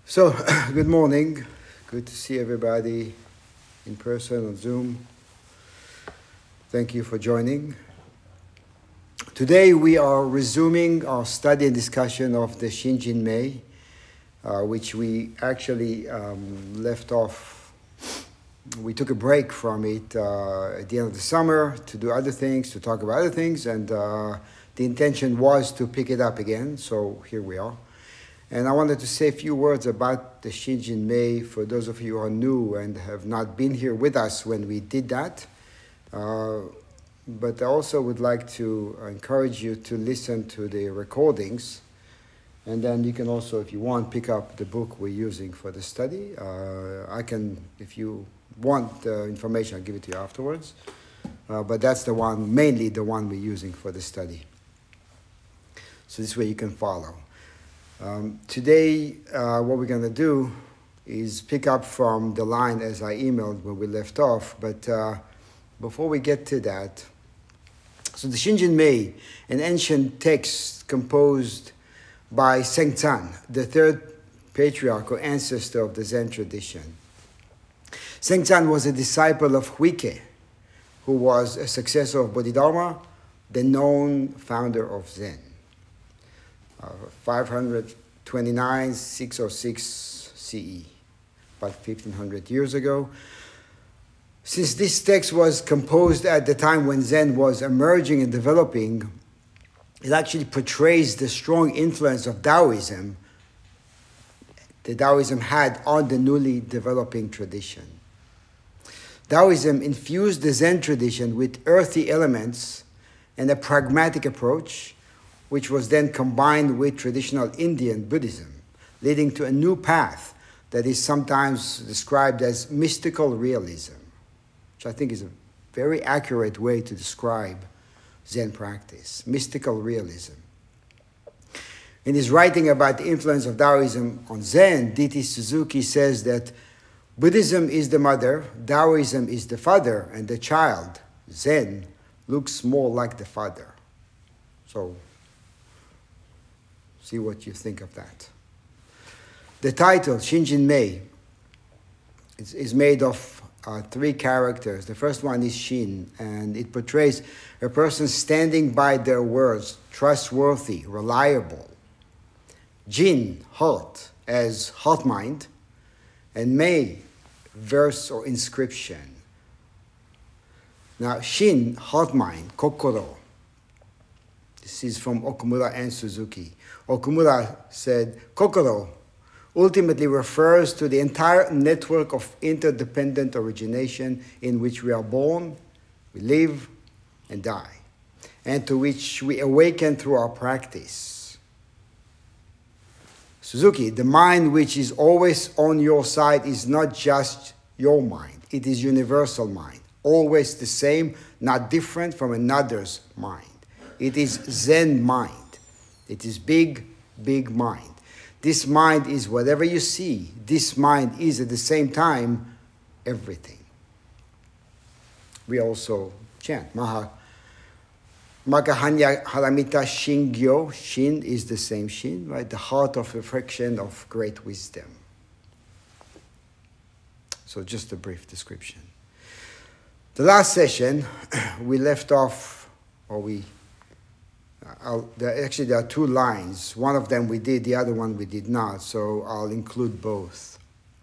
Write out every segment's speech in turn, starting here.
So, good morning. Good to see everybody in person on Zoom. Thank you for joining. Today we are resuming our study and discussion of the Shinjin Mei, which we actually left off. We took a break from it at the end of the summer to do other things, to talk about other things, and the intention was to pick it up again, so here we are. And I wanted to say a few words about the Shinjin Mei for those of you who are new and have not been here with us when we did that. But I also would like to encourage you to listen to the recordings. And then you can also, if you want, pick up the book we're using for the study. I can, if you want the information, I'll give it to you afterwards. But that's the one, mainly the one we're using for the study. So this way you can follow. Today, what we're going to do is pick up from the line as I emailed when we left off. But before we get to that, so the Shinjin Mei, an ancient text composed by Sengcan, the third patriarch or ancestor of the Zen tradition. Sengcan was a disciple of Huike, who was a successor of Bodhidharma, the known founder of Zen. 529, 606 CE, about 1500 years ago. Since this text was composed at the time when Zen was emerging and developing, it actually portrays the strong influence of Taoism that Taoism had on the newly developing tradition. Taoism infused the Zen tradition with earthy elements and a pragmatic approach, which was then combined with traditional Indian Buddhism, leading to a new path that is sometimes described as mystical realism, which I think is a very accurate way to describe Zen practice, mystical realism. In his writing about the influence of Taoism on Zen, D.T. Suzuki says that Buddhism is the mother, Taoism is the father, and the child, Zen, looks more like the father. So, see what you think of that. The title, Shinjin Mei, is made of three characters. The first one is Shin, and it portrays a person standing by their words, trustworthy, reliable. Jin, heart, as heart mind, and Mei, verse or inscription. Now, Shin, heart mind, kokoro. This is from Okumura and Suzuki. Okumura said, Kokoro ultimately refers to the entire network of interdependent origination in which we are born, we live, and die, and to which we awaken through our practice. Suzuki, the mind which is always on your side is not just your mind, it is universal mind, always the same, not different from another's mind. It is Zen mind. It is big, big mind. This mind is whatever you see. This mind is at the same time everything. We also chant Makahanya Haramita Shingyo. Shin is the same Shin, right? The heart of reflection of great wisdom. So just a brief description. The last session, we left off, there are two lines. One of them we did, the other one we did not, so I'll include both.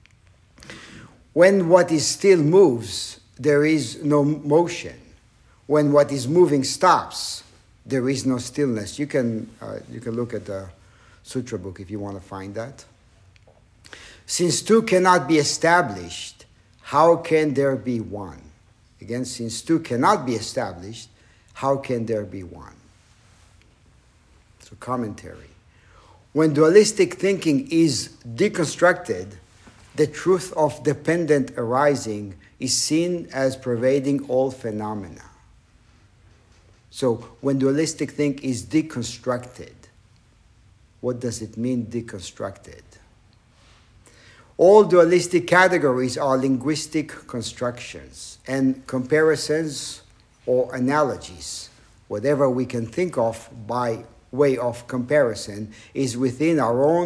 When what is still moves, there is no motion. When what is moving stops, there is no stillness. You can look at the Sutra book if you want to find that. Since two cannot be established, how can there be one? Again, since two cannot be established, how can there be one? So commentary. When dualistic thinking is deconstructed, the truth of dependent arising is seen as pervading all phenomena. So when dualistic thinking is deconstructed, what does it mean deconstructed? All dualistic categories are linguistic constructions and comparisons or analogies. Whatever we can think of by way of comparison is within our own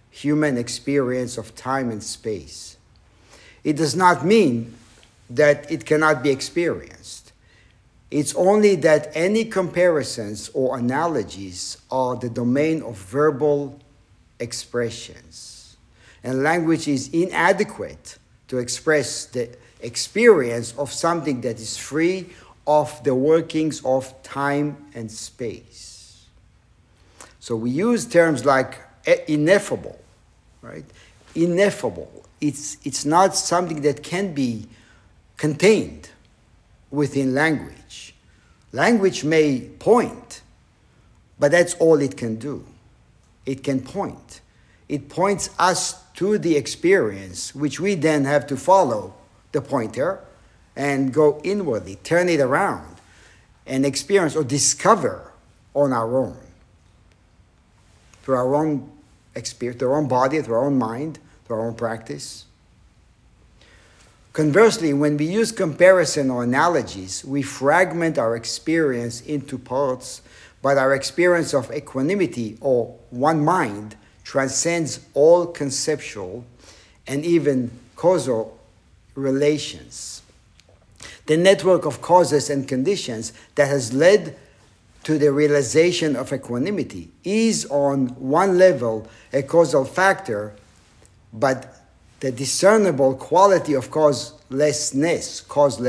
human experience of time and space. It does not mean that it cannot be experienced. It's only that any comparisons or analogies are the domain of verbal expressions, and language is inadequate to express the experience of something that is free of the workings of time and space. So we use terms like ineffable, right? Ineffable. It's not something that can be contained within language. Language may point, but that's all it can do. It can point. It points us to the experience, which we then have to follow the pointer and go inwardly, turn it around, and experience or discover on our own. Through our own experience, through our own body, through our own mind, through our own practice. Conversely, when we use comparison or analogies, we fragment our experience into parts, but our experience of equanimity or one mind transcends all conceptual and even causal relations. The network of causes and conditions that has led to the realization of equanimity is on one level a causal factor, but the discernible quality of causelessness,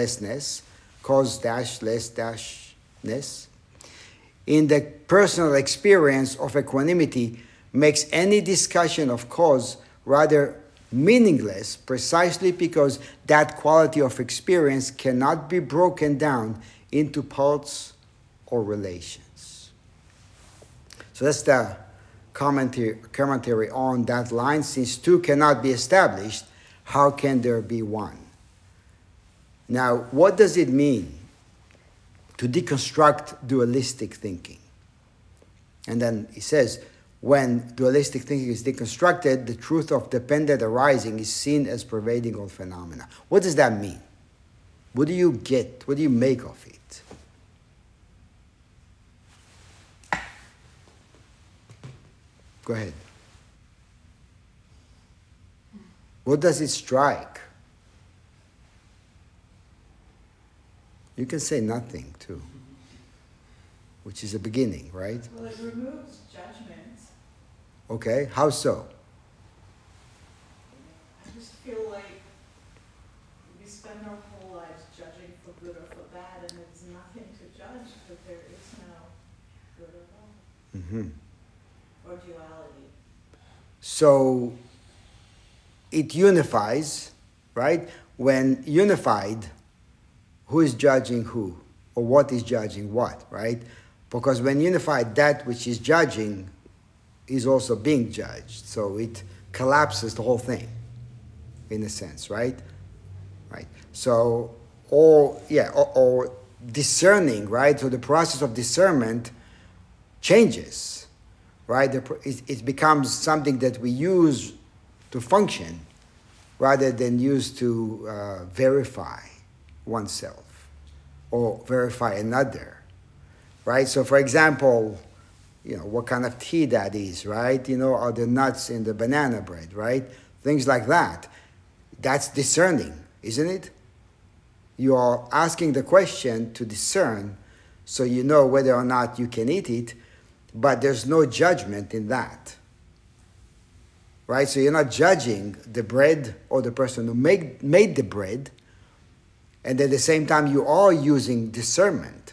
cause-less-ness, in the personal experience of equanimity makes any discussion of cause rather meaningless, precisely because that quality of experience cannot be broken down into parts or relations. So that's the commentary on that line. Since two cannot be established, how can there be one? Now, what does it mean to deconstruct dualistic thinking? And then he says, when dualistic thinking is deconstructed, the truth of dependent arising is seen as pervading all phenomena. What does that mean? What do you get? What do you make of it? Go ahead. What does it strike? You can say nothing too, which is a beginning, right? Well, it removes judgment. Okay, how so? I just feel like we spend our whole lives judging for good or for bad, and there's nothing to judge because there is no good or bad. Mm-hmm. Or duality. So it unifies, right? When unified, who is judging who? Or what is judging what, right? Because when unified, that which is judging is also being judged. So it collapses the whole thing, in a sense, right? Right. So, or discerning, right? So the process of discernment changes, right? It becomes something that we use to function rather than use to verify oneself or verify another, right? So, for example, what kind of tea that is, right? Are the nuts in the banana bread, right? Things like that. That's discerning, isn't it? You are asking the question to discern so you know whether or not you can eat it, but there's no judgment in that, right? So you're not judging the bread or the person who made the bread, and at the same time you are using discernment,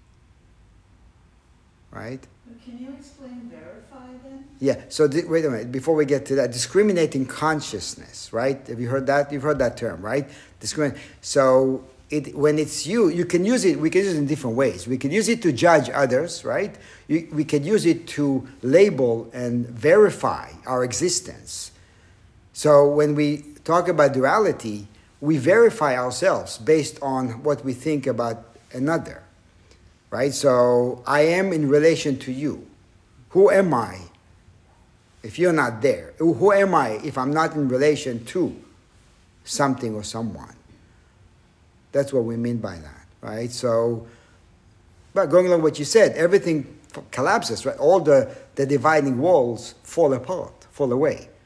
right? Can you explain verify then? Yeah, so wait a minute, before we get to that, discriminating consciousness, right? Have you heard that? You've heard that term, right? So when it's you can use it, we can use it in different ways. We can use it to judge others, right? We can use it to label and verify our existence. So when we talk about duality, we verify ourselves based on what we think about another. Right? So I am in relation to you. Who am I if you're not there? Who am I if I'm not in relation to something or someone? That's what we mean by that, right? So, but going along what you said, everything collapses, right? All the dividing walls fall apart, fall away.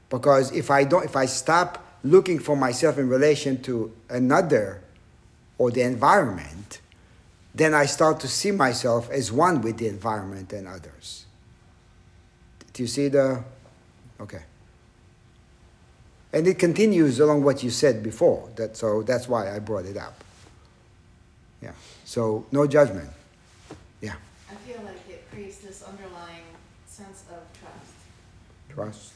Because if I stop looking for myself in relation to another or the environment, then I start to see myself as one with the environment and others. Do you see the? Okay. And it continues along what you said before. So that's why I brought it up. Yeah. So no judgment. Yeah. I feel like it creates this underlying sense of trust. Trust.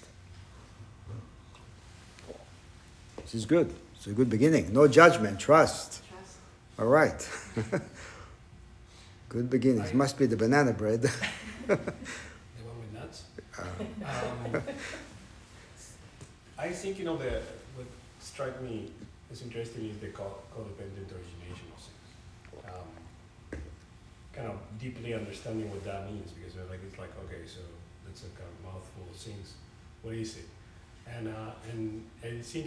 This is good. It's a good beginning. No judgment. Trust. Trust. All right. Good beginnings. Must be the banana bread. The one with nuts? I think, what struck me as interesting is the codependent origination of things. Kind of deeply understanding what that means, because it's like, okay, so that's a kind of mouthful of things. What is it? And I think,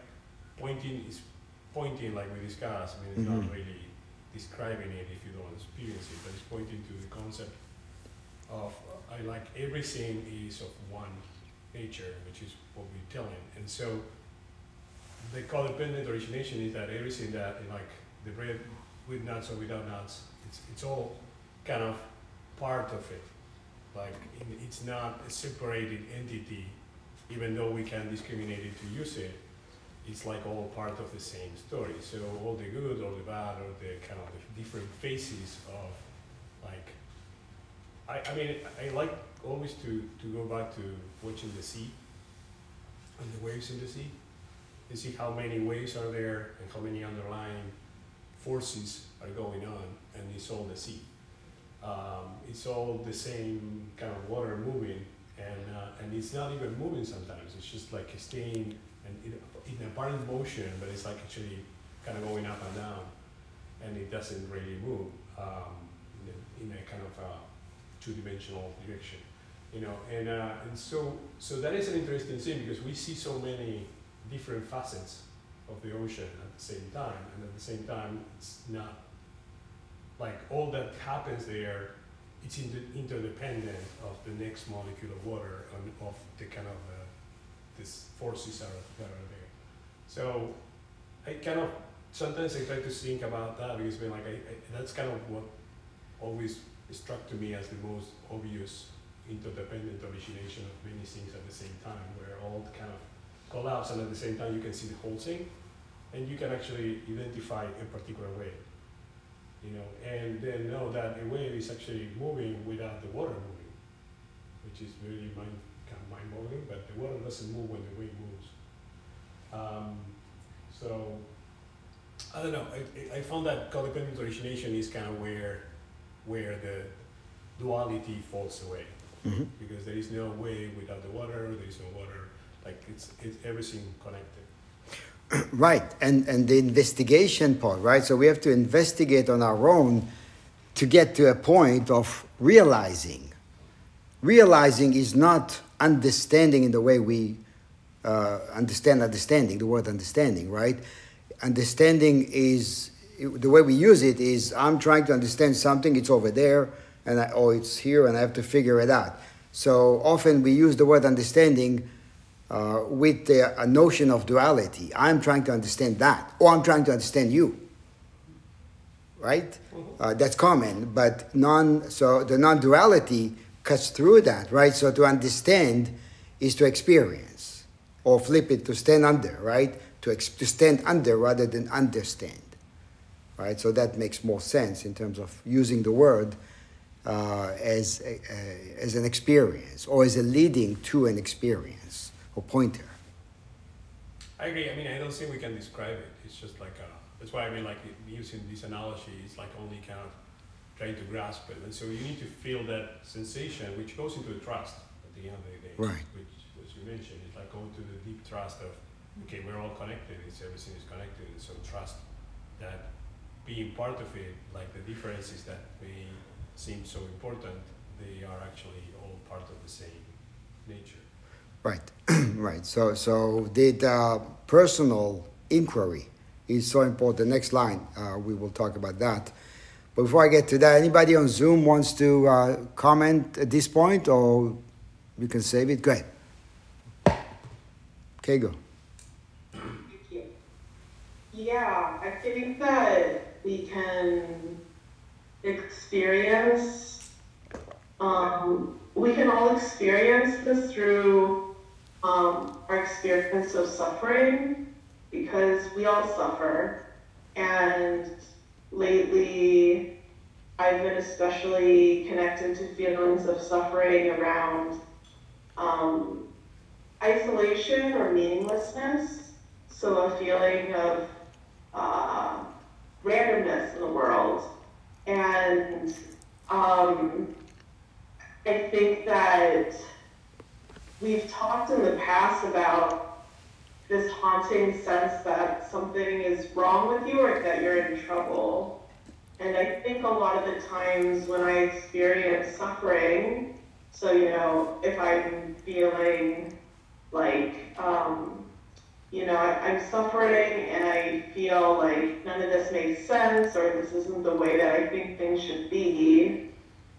pointing like we discussed. I mean, it's not really describing it if you don't experience it, but it's pointing to the concept of everything is of one nature, which is what we're telling. And so the codependent origination is that everything that, like the bread with nuts or without nuts, it's all kind of part of it. Like it's not a separated entity, even though we can discriminate it to use it. It's like all part of the same story. So all the good or the bad or the kind of the different phases of like, I mean, I like always to go back to watching the sea and the waves in the sea and see how many waves are there and how many underlying forces are going on, and it's all the sea. It's all the same kind of water moving, and it's not even moving sometimes. It's just like staying in apparent motion, but it's like actually kind of going up and down, and it doesn't really move in a kind of two-dimensional direction, and so that is an interesting thing, because we see so many different facets of the ocean at the same time, and at the same time it's not like all that happens there. It's interdependent of the next molecule of water and of the kind of these forces that are there. So I kind of sometimes I try to think about that, because that's kind of what always struck to me as the most obvious interdependent origination of many things at the same time, where all kind of collapse, and at the same time you can see the whole thing, and you can actually identify a particular wave, and then know that a wave is actually moving without the water moving, which is really kind of mind-boggling, but the water doesn't move when the wave moves. So I don't know. I found that codependent origination is kind of where the duality falls away, because there is no wave without the water. There is no water. Like it's everything connected. Right, and the investigation part, right? So we have to investigate on our own to get to a point of realizing. Realizing is not understanding in the way we understanding, the word understanding, right? Understanding is, the way we use it is, I'm trying to understand something, it's over there, or it's here, and I have to figure it out. So often we use the word understanding with a notion of duality. I'm trying to understand that, or I'm trying to understand you, right? That's common, but so the non-duality cuts through that, right? So to understand is to experience, or flip it, to stand under, right? To stand under rather than understand, right? So that makes more sense in terms of using the word as an experience, or as a leading to an experience, or pointer. I agree. I mean, I don't think we can describe it. It's just like, that's why I mean, like using this analogy, it's like only kind of trying to grasp it. And so you need to feel that sensation, which goes into the trust at the end of the day. Right. Which, as you mentioned, is like going to the deep trust of, okay, we're all connected. Everything is connected. And so trust that being part of it, like the differences that may seem so important, they are actually all part of the same nature. Right, right. So the personal inquiry is so important. Next line, we will talk about that. But before I get to that, anybody on Zoom wants to comment at this point, or you can save it? Go ahead. Okay, go. Thank you. Yeah, I think that we can experience, we can all experience this through our experience of suffering, because we all suffer. And lately, I've been especially connected to feelings of suffering around um, isolation or meaninglessness. So a feeling of uh, randomness in the world. And I think that we've talked in the past about this haunting sense that something is wrong with you or that you're in trouble. And I think a lot of the times when I experience suffering, so, if I'm feeling like, I'm suffering and I feel like none of this makes sense or this isn't the way that I think things should be,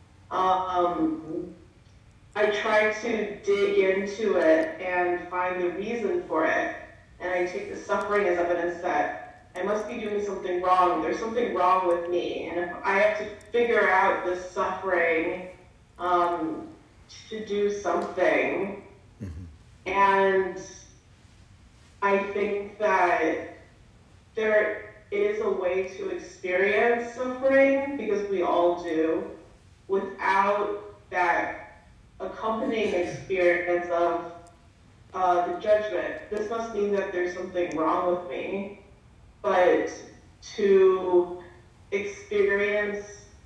I try to dig into it and find the reason for it. And I take the suffering as evidence that I must be doing something wrong. There's something wrong with me. And if I have to figure out this suffering to do something, and I think that there is a way to experience suffering, because we all do, without that accompanying experience of the judgment. This must mean that there's something wrong with me. But to experience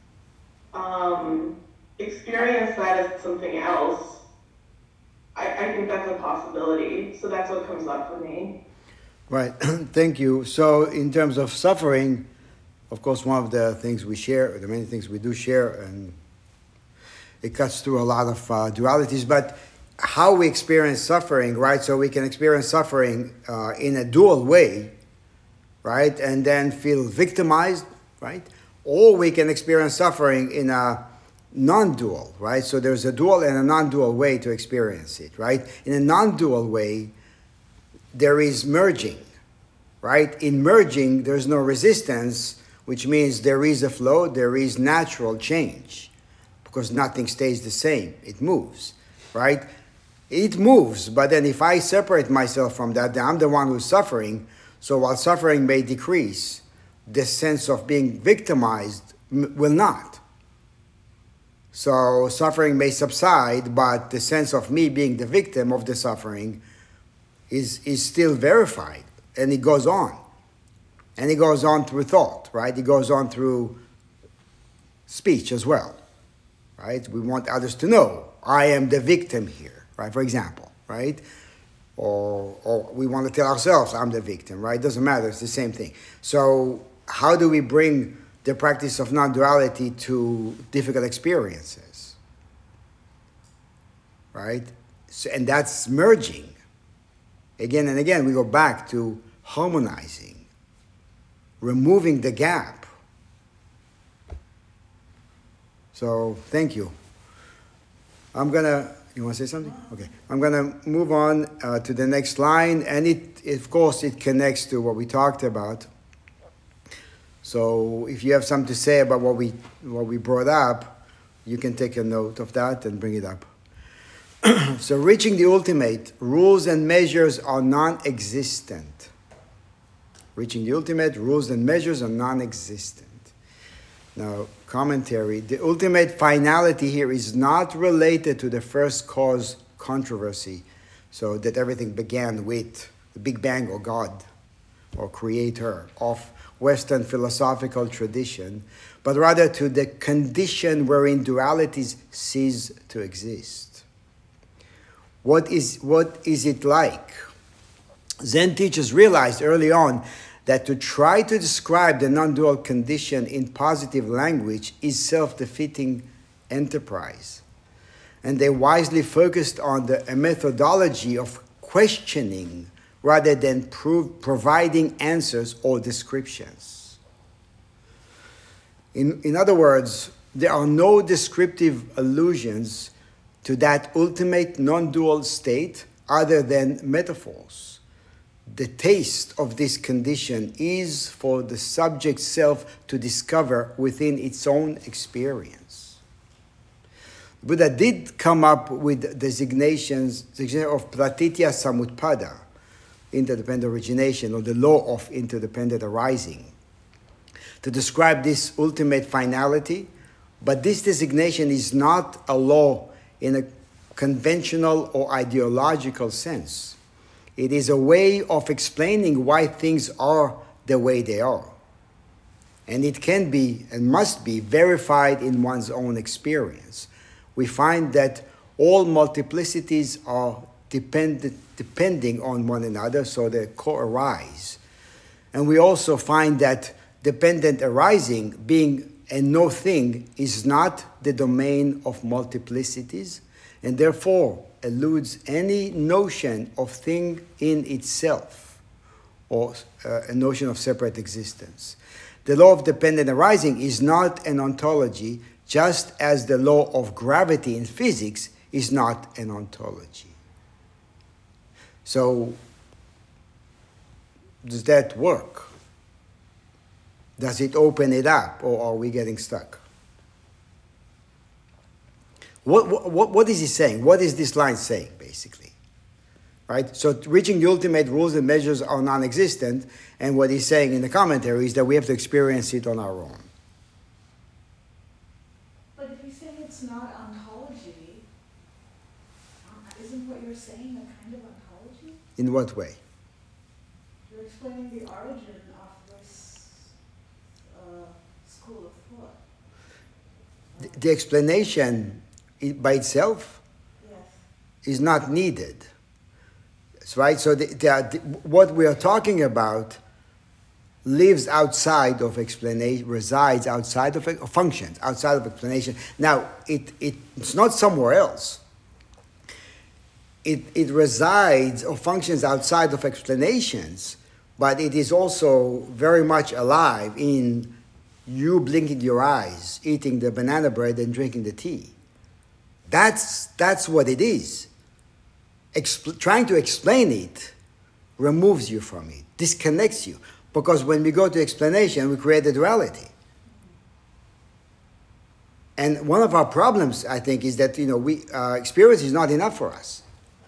experience that as something else, I think that's a possibility. So that's what comes up for me. Right. Thank you. So in terms of suffering, of course, one of the things we share, the many things we do share, and it cuts through a lot of dualities, but how we experience suffering, right? So we can experience suffering in a dual way, right? And then feel victimized, right? Or we can experience suffering in a non-dual, right? So there's a dual and a non-dual way to experience it, right? In a non-dual way, there is merging, right? In merging, there's no resistance, which means there is a flow, there is natural change, because nothing stays the same. It moves, right? It moves, but then if I separate myself from that, then I'm the one who's suffering. So while suffering may decrease, the sense of being victimized will not. So suffering may subside, but the sense of me being the victim of the suffering is still verified, and it goes on. And it goes on through thought, right? It goes on through speech as well, right? We want others to know, I am the victim here, right? For example, right? Or we want to tell ourselves, I'm the victim, right? It doesn't matter, it's the same thing. So how do we bring the practice of non-duality to difficult experiences, right? So, and that's merging. Again and again, we go back to harmonizing, removing the gap. So, thank you. You want to say something? Okay. I'm going to move on to the next line, and of course, it connects to what we talked about. So, if you have something to say about what we brought up, you can take a note of that and bring it up. So, reaching the ultimate, rules and measures are non-existent. Reaching the ultimate, rules and measures are non-existent. Now, commentary. The ultimate finality here is not related to the first cause controversy, so that everything began with the Big Bang or God or Creator of Western philosophical tradition, but rather to the condition wherein dualities cease to exist. What is it like? Zen teachers realized early on that to try to describe the non-dual condition in positive language is self-defeating enterprise. And they wisely focused on a methodology of questioning rather than providing answers or descriptions. In other words, there are no descriptive allusions to that ultimate non-dual state other than metaphors. the taste of this condition is for the subject self to discover within its own experience. Buddha did come up with designations of pratitya samutpada, interdependent origination, or the law of interdependent arising, to describe this ultimate finality, but this designation is not a law in a conventional or ideological sense. It is a way of explaining why things are the way they are. And it can be and must be verified in one's own experience. We find that all multiplicities are depending on one another, so they co-arise. And we also find that dependent arising, being a no thing, is not the domain of multiplicities, and therefore eludes any notion of thing in itself, or a notion of separate existence. The law of dependent arising is not an ontology, just as the law of gravity in physics is not an ontology. So, does that work? Does it open it up, or are we getting stuck? What is he saying? What is this line saying, basically? Right? So reaching the ultimate rules and measures are non-existent, and what he's saying in the commentary is that we have to experience it on our own. But if he's saying it's not ontology, isn't what you're saying a kind of ontology? In what way? You're explaining the origin of this school of thought. The explanation by itself Yes. is not needed. That's right? So what we are talking about lives outside of explanation, resides outside of, or functions outside of explanation. Now, it's not somewhere else. It resides or functions outside of explanations, but it is also very much alive in you blinking your eyes, eating the banana bread and drinking the tea. That's what it is. Trying to explain it removes you from it, disconnects you. Because when we go to explanation, we create a duality. And one of our problems, I think, is that experience is not enough for us.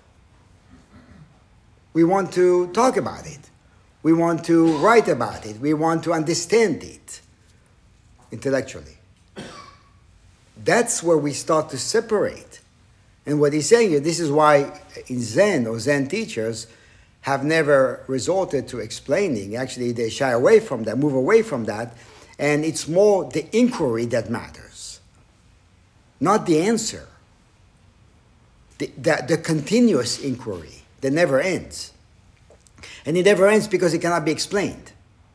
We want to talk about it. We want to write about it. We want to understand it intellectually. That's where we start to separate. And what he's saying is, this is why in Zen or Zen teachers have never resorted to explaining. Actually, they shy away from that, move away from that, and it's more the inquiry that matters, not the answer. The continuous inquiry that never ends. And it never ends because it cannot be explained.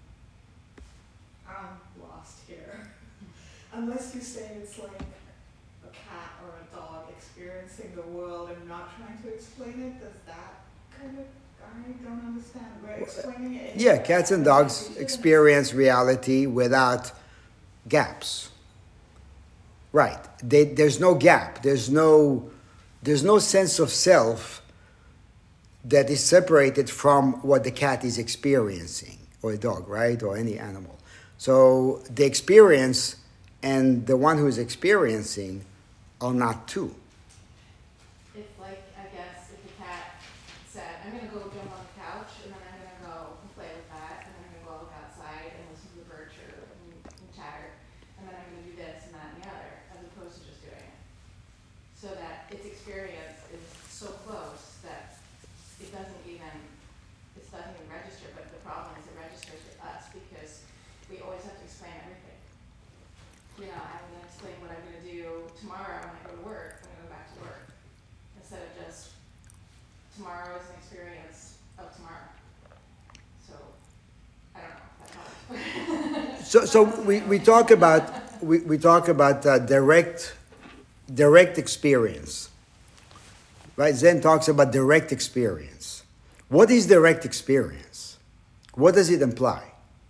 I'm lost here. Unless you say it's like a cat or a dog experiencing the world and not trying to explain it, does that kind of, I don't understand. We're explaining it. Yeah, cats and dogs experience reality without gaps. Right. There's no gap. There's no sense of self that is separated from what the cat is experiencing, or a dog, right, or any animal. So the experience and the one who is experiencing are not two. It's like, I guess, if the cat said, I'm going to go jump on the couch, and then I'm going to go and play with that, and then I'm going to go look outside and listen to the bird chirp and chatter, and then I'm going to do this and that and the other, as opposed to just doing it. So that its experience is so close that it doesn't even register, but the problem is it registers with us because we always have to explain everything. I'm going to explain what I'm going to do tomorrow when I go to work, when I go back to work, instead of just tomorrow is an experience of tomorrow. So, I don't know, that helps. So we talk about direct experience, right? Zen talks about direct experience. What is direct experience? What does it imply?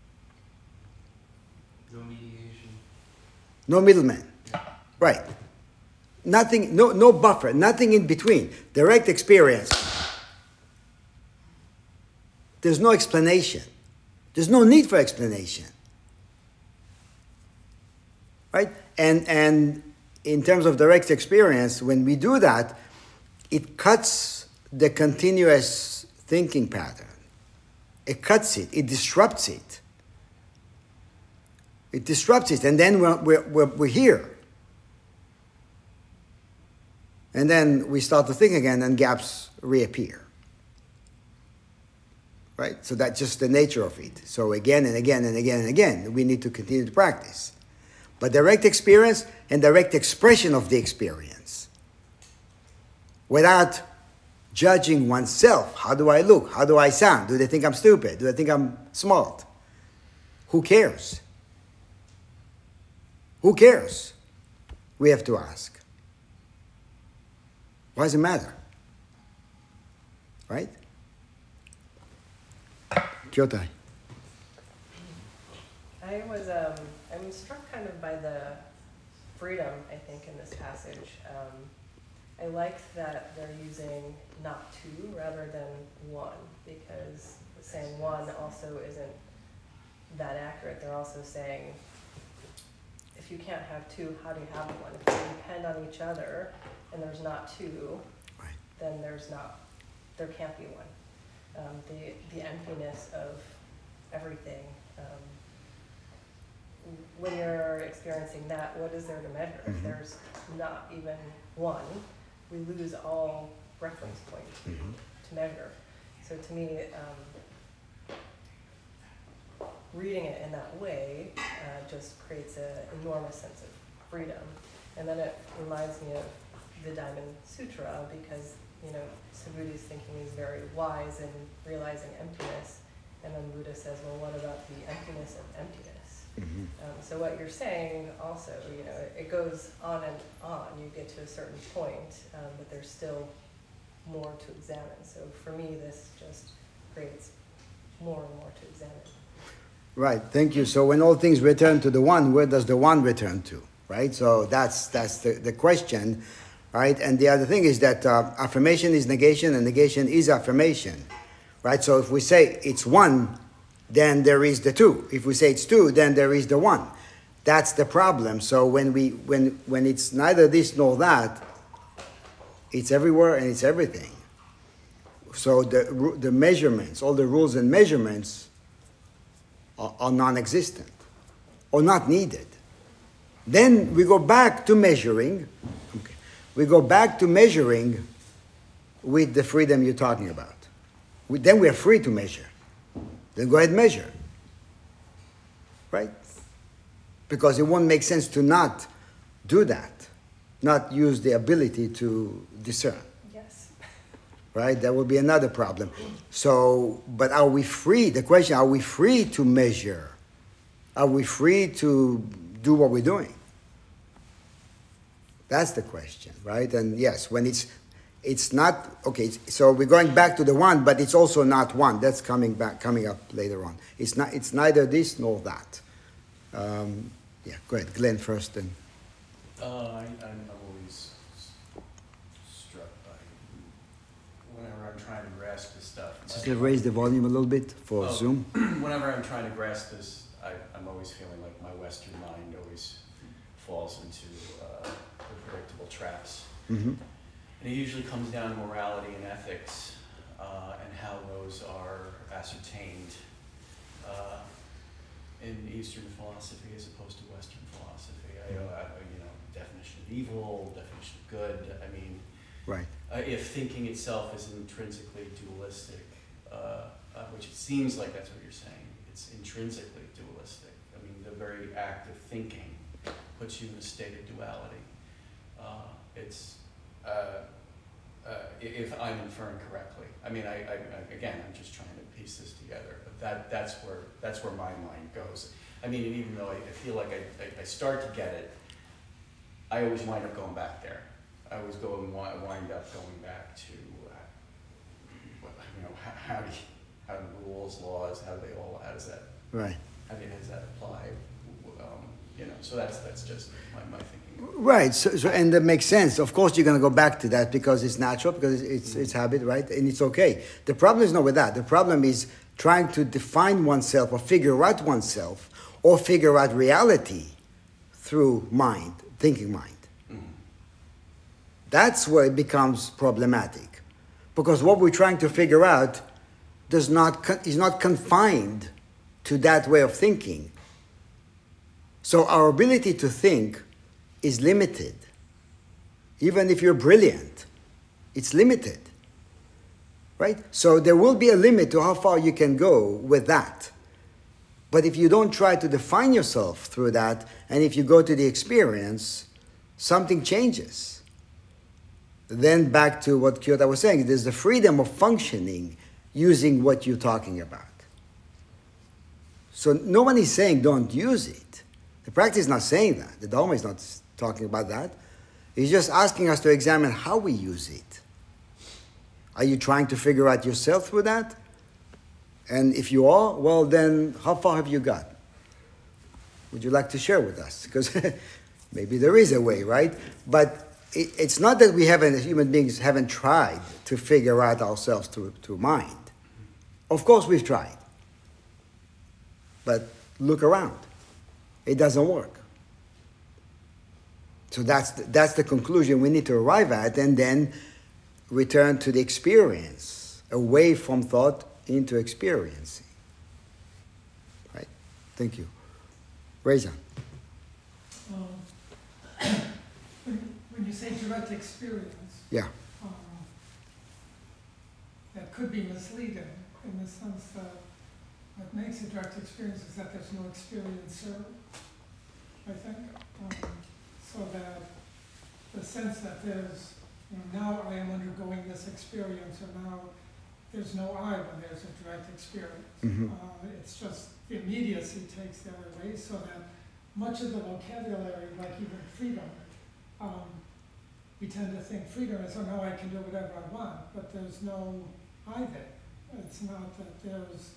No mediation. No middleman, right? Nothing, no buffer, nothing in between. Direct experience. there's no explanation. There's no need for explanation. Right? And in terms of direct experience, when we do that, it cuts the continuous thinking pattern. It cuts it. It disrupts it. It disrupts it, and then we're here. And then we start to think again, and gaps reappear. Right? So that's just the nature of it. So again and again and again and again, we need to continue to practice. But direct experience and direct expression of the experience, without judging oneself. How do I look? How do I sound? Do they think I'm stupid? Do they think I'm smart? Who cares? Who cares? We have to ask. Why does it matter? Right? Kyotai. I'm struck kind of by the freedom, I think, in this passage. I like that they're using not two rather than one, because saying one also isn't that accurate. They're also saying, if you can't have two, how do you have one? If you depend on each other and there's not two, Right. then there can't be one. The emptiness of everything. When you're experiencing that, what is there to measure? If there's not even one, we lose all reference point to measure. So to me, reading it in that way just creates an enormous sense of freedom. And then it reminds me of the Diamond Sutra, because, Subhuti's thinking is very wise in realizing emptiness. And then Buddha says, well, what about the emptiness of emptiness? So what you're saying also, it goes on and on. You get to a certain point, but there's still more to examine. So for me, this just creates more and more to examine. Right, thank you. So when all things return to the one, where does the one return to? Right, so that's the question, right? And the other thing is that affirmation is negation and negation is affirmation, right? So if we say it's one, then there is the two. If we say it's two, then there is the one. That's the problem. So when it's neither this nor that, it's everywhere and it's everything. So the measurements, all the rules and measurements are non-existent or not needed. Then we go back to measuring. Okay. We go back to measuring with the freedom you're talking about. Then we are free to measure. Then go ahead and measure. Right? Because it won't make sense to not do that, not use the ability to discern. Yes. Right? That will be another problem. So, but are we free? The question, are we free to measure? Are we free to do what we're doing? That's the question, right? And yes, when it's not, okay, so we're going back to the one, but it's also not one. That's coming up later on. It's neither this nor that. Yeah, go ahead, Glenn first. And I'm always struck by whenever I'm trying to grasp this stuff. just raise the volume a little bit for Zoom. Whenever I'm trying to grasp this, I'm always feeling like my Western mind always falls into the predictable traps. Mm-hmm. And it usually comes down to morality and ethics and how those are ascertained in Eastern philosophy as opposed to Western philosophy. Definition of evil, definition of good. I mean, Right. If thinking itself is intrinsically dualistic, which it seems like that's what you're saying, it's intrinsically dualistic. I mean, the very act of thinking puts you in a state of duality. If I'm inferring correctly. I mean, I'm just trying to piece this together, but that's where my mind goes. I mean, and even though I feel like I start to get it, I always wind up going back there. I always wind up going back to, how do rules, laws, how does that, Right. how does that apply? So that's just my thinking Right. So and that makes sense. Of course, you're going to go back to that because it's natural, because it's habit, right? And it's okay. The problem is not with that. The problem is trying to define oneself or figure out oneself or figure out reality through mind, thinking mind. That's where it becomes problematic, because what we're trying to figure out is not confined to that way of thinking. So our ability to think is limited. Even if you're brilliant, it's limited, right? So there will be a limit to how far you can go with that. But if you don't try to define yourself through that, and if you go to the experience, something changes. Then back to what Kyoto was saying, there's the freedom of functioning using what you're talking about. So no one is saying don't use it. The practice is not saying that. The Dharma is not talking about that. It's just asking us to examine how we use it. Are you trying to figure out yourself through that? And if you are, well then, how far have you got? Would you like to share with us? Because maybe there is a way, right? But it's not that we haven't, as human beings, haven't tried to figure out ourselves through mind. Of course we've tried. But look around. It doesn't work. So that's the conclusion we need to arrive at, and then return to the experience, away from thought into experiencing. Right? Thank you. Reza. When you say direct experience, Yeah. that could be misleading in the sense that what makes a direct experience is that there's no experiencer, I think. So that the sense that there's, now I am undergoing this experience, or now there's no I when there's a direct experience. Mm-hmm. It's just the immediacy takes the other way, so that much of the vocabulary, like even freedom, we tend to think freedom is, oh, now I can do whatever I want, but there's no I there. It's not that there's,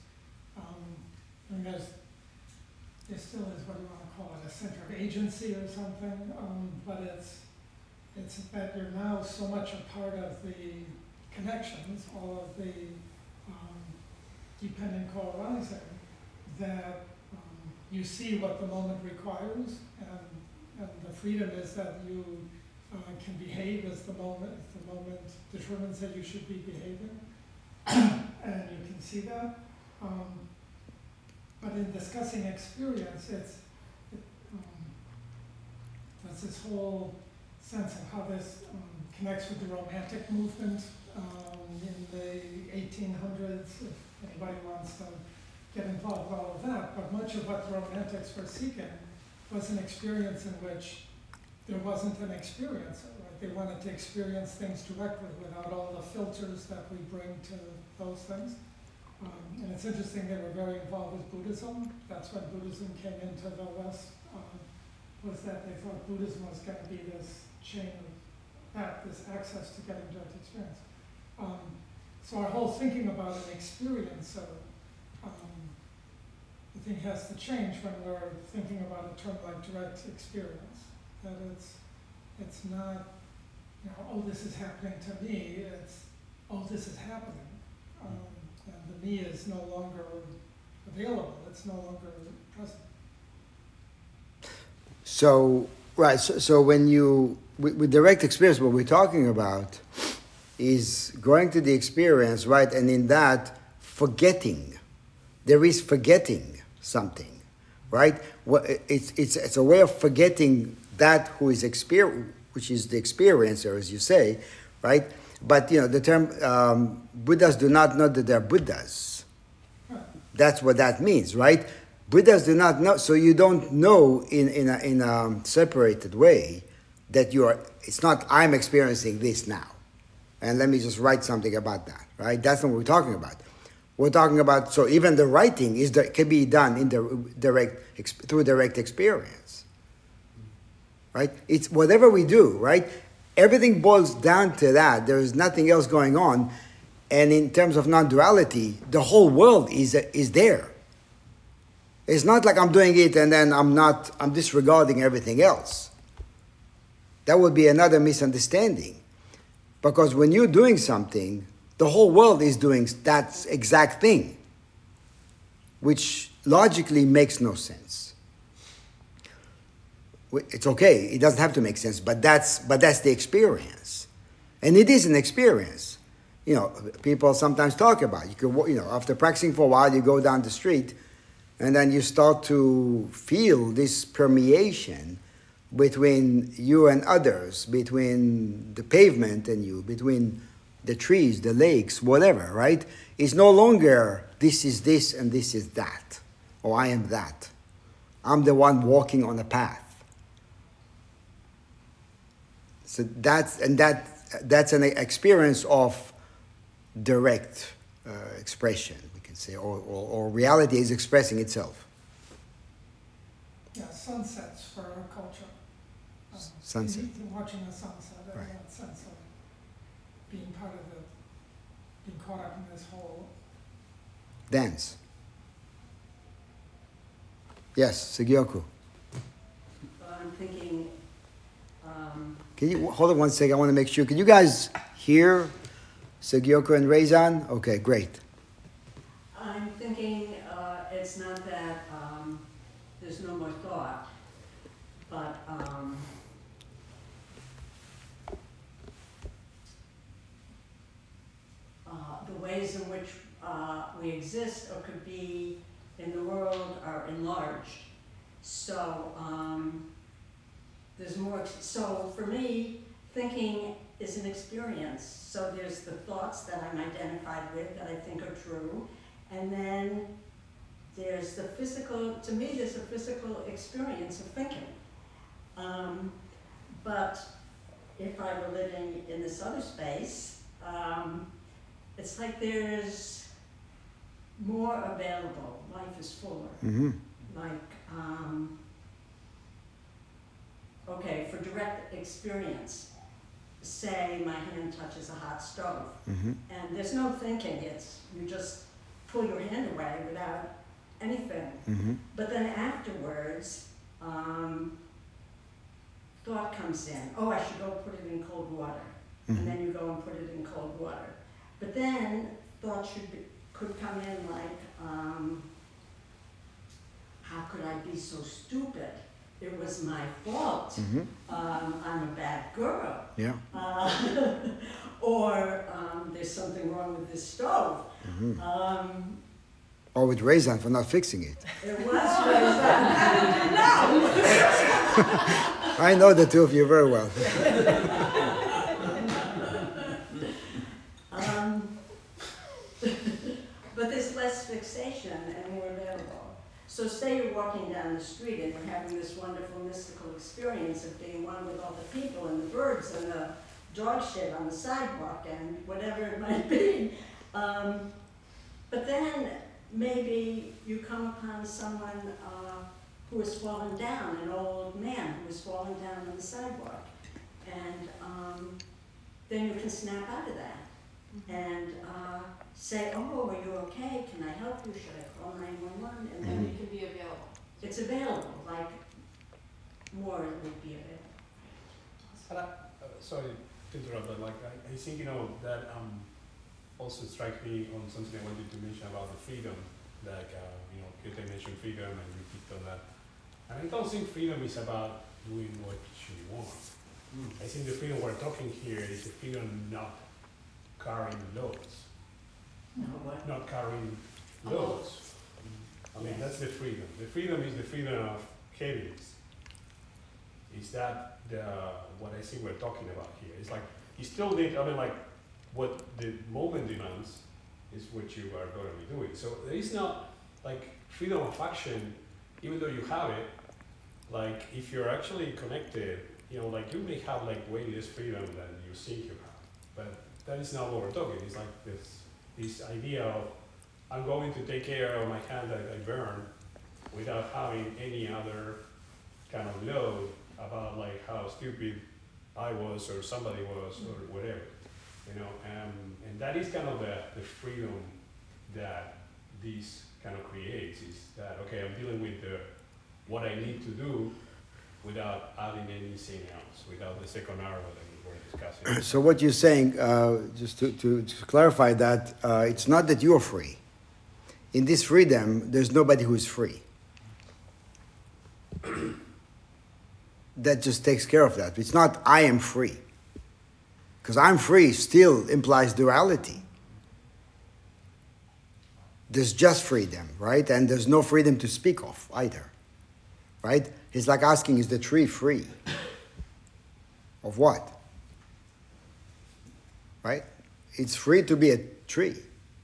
there still is, what do you want to call it, a center of agency or something, but it's that you're now so much a part of the connections, all of the dependent co-arising, that you see what the moment requires, and the freedom is that you can behave as the moment determines that you should be behaving, and you can see that. But in discussing experience, there's this whole sense of how this connects with the Romantic movement in the 1800s, if anybody wants to get involved with all of that. But much of what the Romantics were seeking was an experience in which there wasn't an experiencer, right? They wanted to experience things directly without all the filters that we bring to those things. And it's interesting, they were very involved with Buddhism. That's when Buddhism came into the West, was that they thought Buddhism was going to be this chain of that, this access to getting direct experience. So our whole thinking about an experience, I think, has to change when we're thinking about a term like direct experience. That it's not, oh, this is happening to me. It's, oh, this is happening. And the me is no longer available. It's no longer present. So, right, so when you, with direct experience, what we're talking about is going to the experience, right, and in that, forgetting. There is forgetting something, right? It's a way of forgetting that who is which is the experiencer, as you say, right? But, the term, Buddhas do not know that they're Buddhas. That's what that means, right? Buddhas do not know, so you don't know in a separated way that it's not, I'm experiencing this now. And let me just write something about that, right? That's not what we're talking about. We're talking about, so even the writing can be done in through direct experience, right? It's whatever we do, right? Everything boils down to that. There is nothing else going on. And in terms of non-duality, the whole world is there. It's not like I'm doing it and then I'm disregarding everything else. That would be another misunderstanding. Because when you're doing something, the whole world is doing that exact thing, which logically makes no sense. It's okay, it doesn't have to make sense, but that's the experience. And it is an experience. You know, people sometimes talk about it. You could, you know, after practicing for a while, you go down the street, and then you start to feel this permeation between you and others, between the pavement and you, between the trees, the lakes, whatever, right? It's no longer this is this and this is that, or I am that. I'm the one walking on a path. So that's an experience of direct expression, we can say, or reality is expressing itself. Yeah, sunsets for our culture. Sunset. Watching the sunset, and Right. that sense of being part of being caught up in this whole. Dance. Yes, Sugioku. I'm thinking, Can you hold on one second? I want to make sure. Can you guys hear Sugioku and Reizan? Okay, great. I'm thinking it's not that there's no more thought, but the ways in which we exist or could be in the world are enlarged. So there's more. So for me, thinking is an experience. So there's the thoughts that I'm identified with that I think are true, and then there's the physical. To me, there's a physical experience of thinking. But if I were living in this other space, it's like there's more available. Life is fuller. Mm-hmm. Like, okay, for direct experience, say my hand touches a hot stove, Mm-hmm. and there's no thinking, it's, you just pull your hand away without anything. Mm-hmm. But then afterwards, thought comes in, oh, I should go put it in cold water. Mm-hmm. And then you go and put it in cold water. But then thought could come in like, how could I be so stupid? It was my fault. Mm-hmm. I'm a bad girl. Yeah. Or there's something wrong with this stove. Mm-hmm. Or with Reizan for not fixing it. It was how did you know? I know the two of you very well. But there's less fixation and more available. So say you're walking down the street and you're having this wonderful mystical experience of being one with all the people and the birds and the dog shit on the sidewalk and whatever it might be. But then maybe you come upon someone who has fallen down, an old man who has fallen down on the sidewalk. And then you can snap out of that and say, oh, are you okay? Can I help you? Should I call 911? And then It can be available. it's available, like more would be available. Sorry to interrupt, but like I think that also strikes me on something I wanted to mention about the freedom. Like Kyoto mentioned freedom, and you picked on that. And I don't think freedom is about doing what you want. I think the freedom we're talking here is the freedom not carrying loads, No, what? not carrying loads. I mean, that's the freedom. The freedom is the freedom of heaviness. Is that what I think we're talking about here? It's like you still need. I mean, like what the moment demands is what you are going to be doing. So there is not like freedom of action, even though you have it. Like if you're actually connected, like you may have like way less freedom than you think you have. But that is not what we're talking. It's like this idea of I'm going to take care of my hand that I burn without having any other kind of load about like how stupid I was or somebody was or whatever, and that is kind of the freedom that this kind of creates is that, okay, I'm dealing with what I need to do, without adding anything else, without the second arrow that we were discussing. So what you're saying, just to clarify that, it's not that you're free. In this freedom, there's nobody who's free. That just takes care of that. It's not I am free. Because I'm free still implies duality. There's just freedom, right? And there's no freedom to speak of either, right? It's like asking, is the tree free? Of what? Right? It's free to be a tree.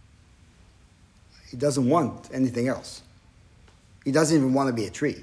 It doesn't want anything else. It doesn't even want to be a tree.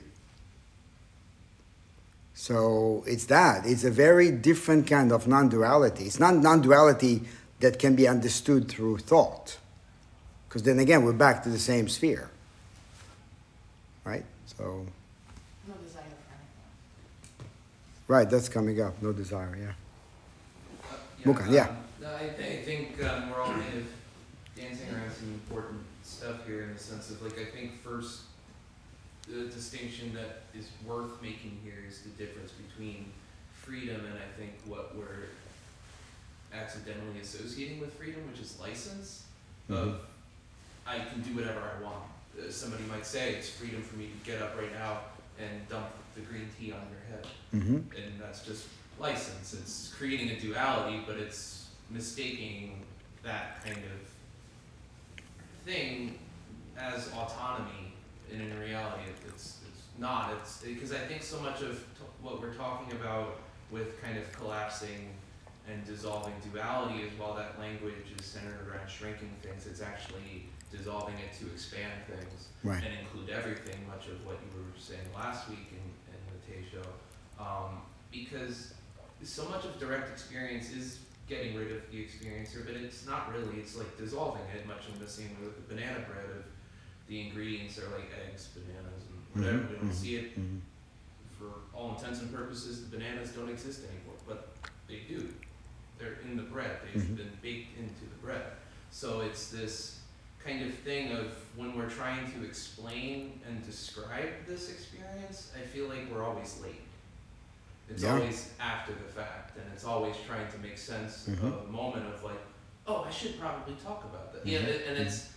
So it's that. It's a very different kind of non-duality. It's not non-duality that can be understood through thought. Because then again, we're back to the same sphere. Right? So. No desire for anything. Right, that's coming up. No desire, yeah. Mukan, yeah. I think we're all kind of dancing around some important stuff here in the sense of, like, I think first, the distinction that is worth making here is the difference between freedom and I think what we're accidentally associating with freedom, which is license. Of I can do whatever I want. Somebody might say it's freedom for me to get up right now and dump the green tea on your head. And that's just license. It's creating a duality, but it's mistaking that kind of thing as autonomy. And in reality, it's not. It's because I think so much of what we're talking about with kind of collapsing and dissolving duality is while that language is centered around shrinking things, it's actually dissolving it to expand things Right. and include everything, much of what you were saying last week in the Tay Show. Because so much of direct experience is getting rid of the experiencer, but it's not really. It's like dissolving it, much in the same way with the banana bread of the ingredients are like eggs, bananas, and whatever. We don't see it. For all intents and purposes, the bananas don't exist anymore, but they do. They're in the bread. They've been baked into the bread. So it's this kind of thing of when we're trying to explain and describe this experience, I feel like we're always late. It's always after the fact, and it's always trying to make sense of a moment of like, oh, I should probably talk about that. Yeah, and it's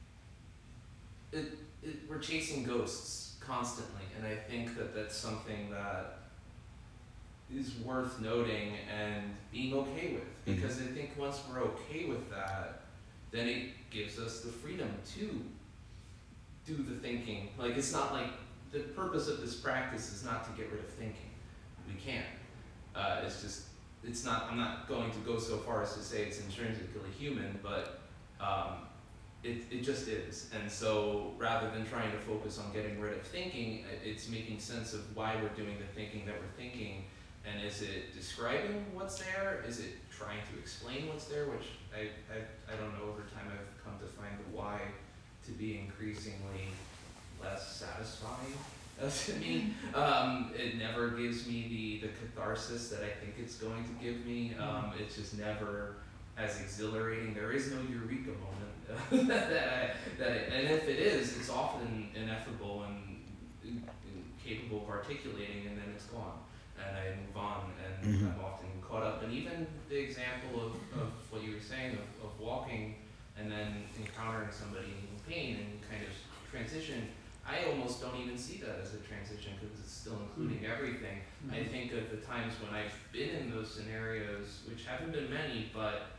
we're chasing ghosts constantly, and I think that that's something that is worth noting and being okay with, because I think once we're okay with that, then it gives us the freedom to do the thinking. Like, it's not like the purpose of this practice is not to get rid of thinking. We can. It's just, it's not, I'm not going to go so far as to say it's intrinsically human, but it just is. And so rather than trying to focus on getting rid of thinking, it's making sense of why we're doing the thinking that we're thinking. And is it describing what's there? Is it trying to explain what's there? Which I don't know, over time I've come to find the why to be increasingly less satisfying to me. It never gives me the catharsis that I think it's going to give me. It's just never as exhilarating. There is no eureka moment and if it is, it's often ineffable and capable of articulating, and then it's gone. And I move on, and I'm often caught up. And even the example of what you were saying of walking and then encountering somebody in pain and kind of transition, I almost don't even see that as a transition because it's still including everything. I think of the times when I've been in those scenarios, which haven't been many, but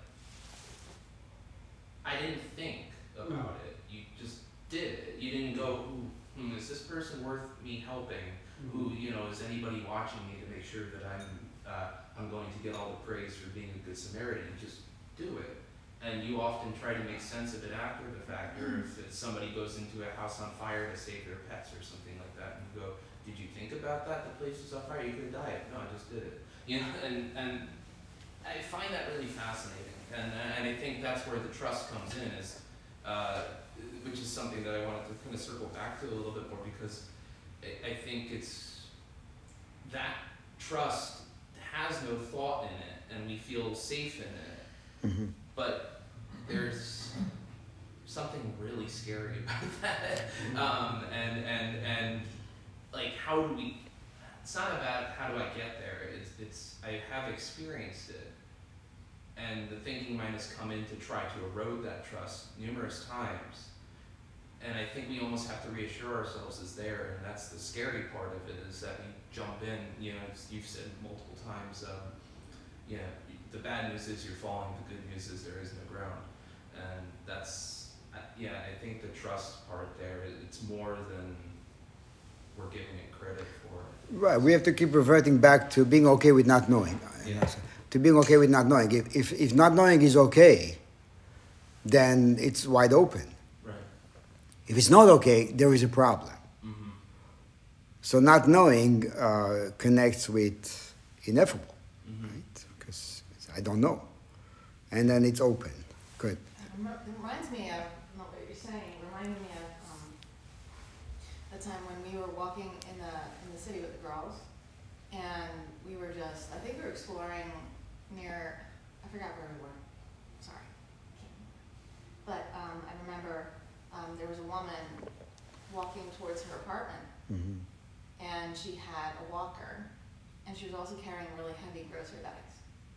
I didn't think about it. You just did it. You didn't go, is this person worth me helping? Who, is anybody watching me to make sure that I'm going to get all the praise for being a good Samaritan? Just do it. And you often try to make sense of it after the fact, or if it's somebody goes into a house on fire to save their pets or something like that, and you go, did you think about that? The place was on fire, you could have died. No, I just did it. And I find that really fascinating. And I think that's where the trust comes in, is which is something that I wanted to kind of circle back to a little bit more, because I think it's that trust has no thought in it, and we feel safe in it. But there's something really scary about that. And like, how do we it's not about how do I get there. It's I have experienced it, and the thinking mind has come in to try to erode that trust numerous times. And I think we almost have to reassure ourselves it's there, and that's the scary part of it, is that we jump in, you know, as you've said multiple times, you know, the bad news is you're falling, the good news is there is no ground. And that's, yeah, I think the trust part there, it's more than we're giving it credit for. Right, we have to keep reverting back to being okay with not knowing. Yeah. To being okay with not knowing. If not knowing is okay, then it's wide open. Right. If it's not okay, there is a problem. Mm-hmm. So not knowing connects with ineffable, Mm-hmm. right? Because I don't know. And then it's open. Good. It reminds me of, not what you're saying, it reminded me of the time when we were walking in the city with the girls, and we were just, I think we were exploring near, I forgot where we were, sorry, can't remember. But I remember there was a woman walking towards her apartment, Mm-hmm. and she had a walker, and she was also carrying really heavy grocery bags.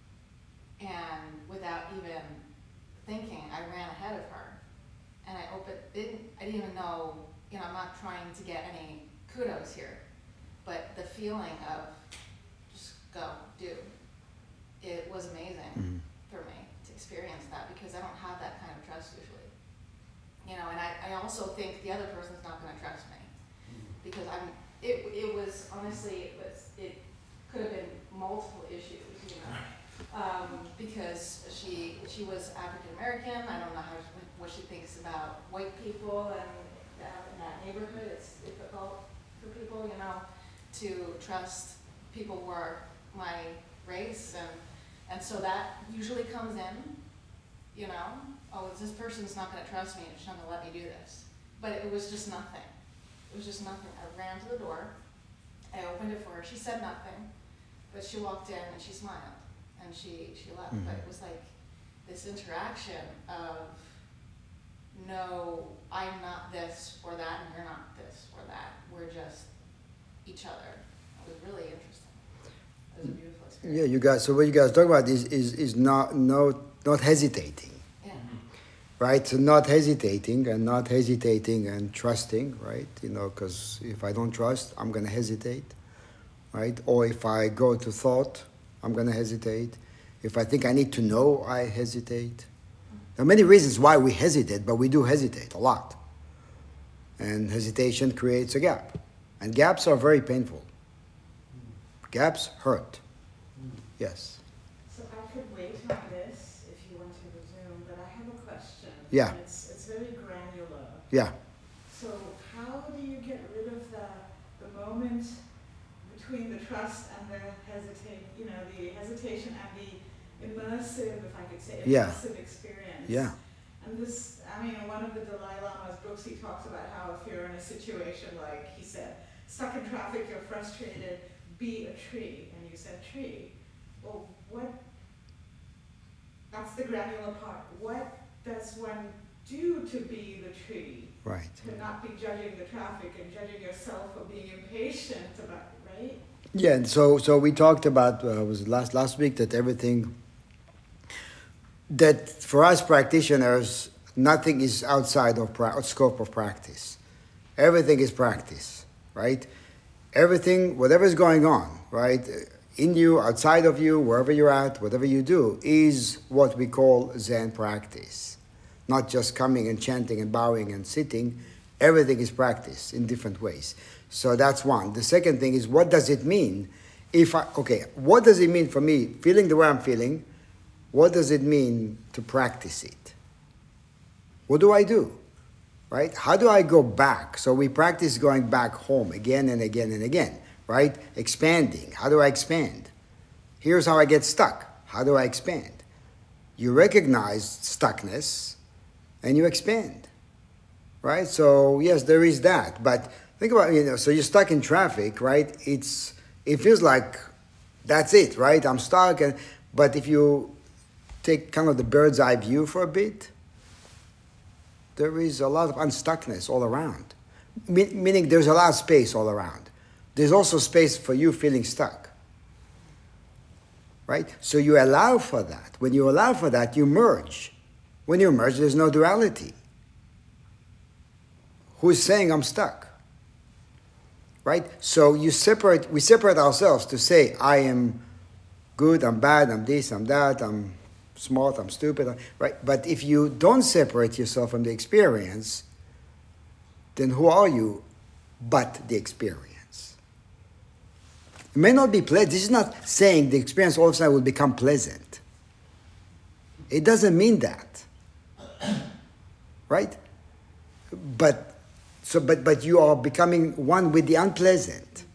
And without even thinking, I ran ahead of her, and I didn't even know, you know, I'm not trying to get any kudos here, but the feeling of just go, do, it was amazing Mhm. for me to experience that, because I don't have that kind of trust usually. You know, and I also think the other person's not gonna trust me, because it was, honestly, it could have been multiple issues, you know. Because she was African American. I don't know what she thinks about white people, and in that neighborhood, it's difficult for people, you know, to trust people who are my race, and so that usually comes in, you know. Oh, this person's not going to trust me. She's not going to let me do this. But it was just nothing. It was just nothing. I ran to the door. I opened it for her. She said nothing, but she walked in and she smiled. And she left, Mhm. but it was like this interaction of, no, I'm not this or that, and you're not this or that. We're just each other. It was really interesting. It was a beautiful experience. Yeah, you guys. So what you guys talk about is not hesitating, Yeah. right? So not hesitating and trusting, right? You know, because if I don't trust, I'm gonna hesitate, right? Or if I go to thought, I'm going to hesitate. If I think I need to know, I hesitate. There are many reasons why we hesitate, but we do hesitate a lot. And hesitation creates a gap. And gaps are very painful. Gaps hurt. Yes. So I could wait on this if you want to resume, but I have a question. Yeah. And it's very granular. Yeah. So how do you get rid of the moment between the trust and the hesitation and the immersive, if I could say, Yeah. immersive experience? Yeah. And this, I mean, in one of the Dalai Lama's books, he talks about how if you're in a situation, like he said, stuck in traffic, you're frustrated, be a tree. And you said tree. Well, that's the granular part. What does one do to be the tree? Right. To not be judging the traffic and judging yourself for being impatient about it, right? Yeah, and so we talked about, was it last week, that everything, that for us practitioners, nothing is outside of scope of practice. Everything is practice, right? Everything, whatever is going on, right, in you, outside of you, wherever you're at, whatever you do, is what we call Zen practice. Not just coming and chanting and bowing and sitting. Everything is practice in different ways. So that's one. The second thing is, what does it mean what does it mean for me, feeling the way I'm feeling? What does it mean to practice it? What do I do? Right? How do I go back? So we practice going back home again and again and again, right? Expanding. How do I expand? Here's how I get stuck. How do I expand? You recognize stuckness and you expand, right? So yes, there is that. But think about, so you're stuck in traffic, right? It feels like that's it, right? I'm stuck. But if you take kind of the bird's eye view for a bit, there is a lot of unstuckness all around. Meaning there's a lot of space all around. there's also space for you feeling stuck. Right? So you allow for that. When you allow for that, you merge. When you merge, there's no duality. Who is saying I'm stuck? Right? So we separate ourselves to say, I am good, I'm bad, I'm this, I'm that, I'm smart, I'm stupid, right? But if you don't separate yourself from the experience, then who are you but the experience? It may not be pleasant. This is not saying the experience all of a sudden will become pleasant. It doesn't mean that. Right? But you are becoming one with the unpleasant.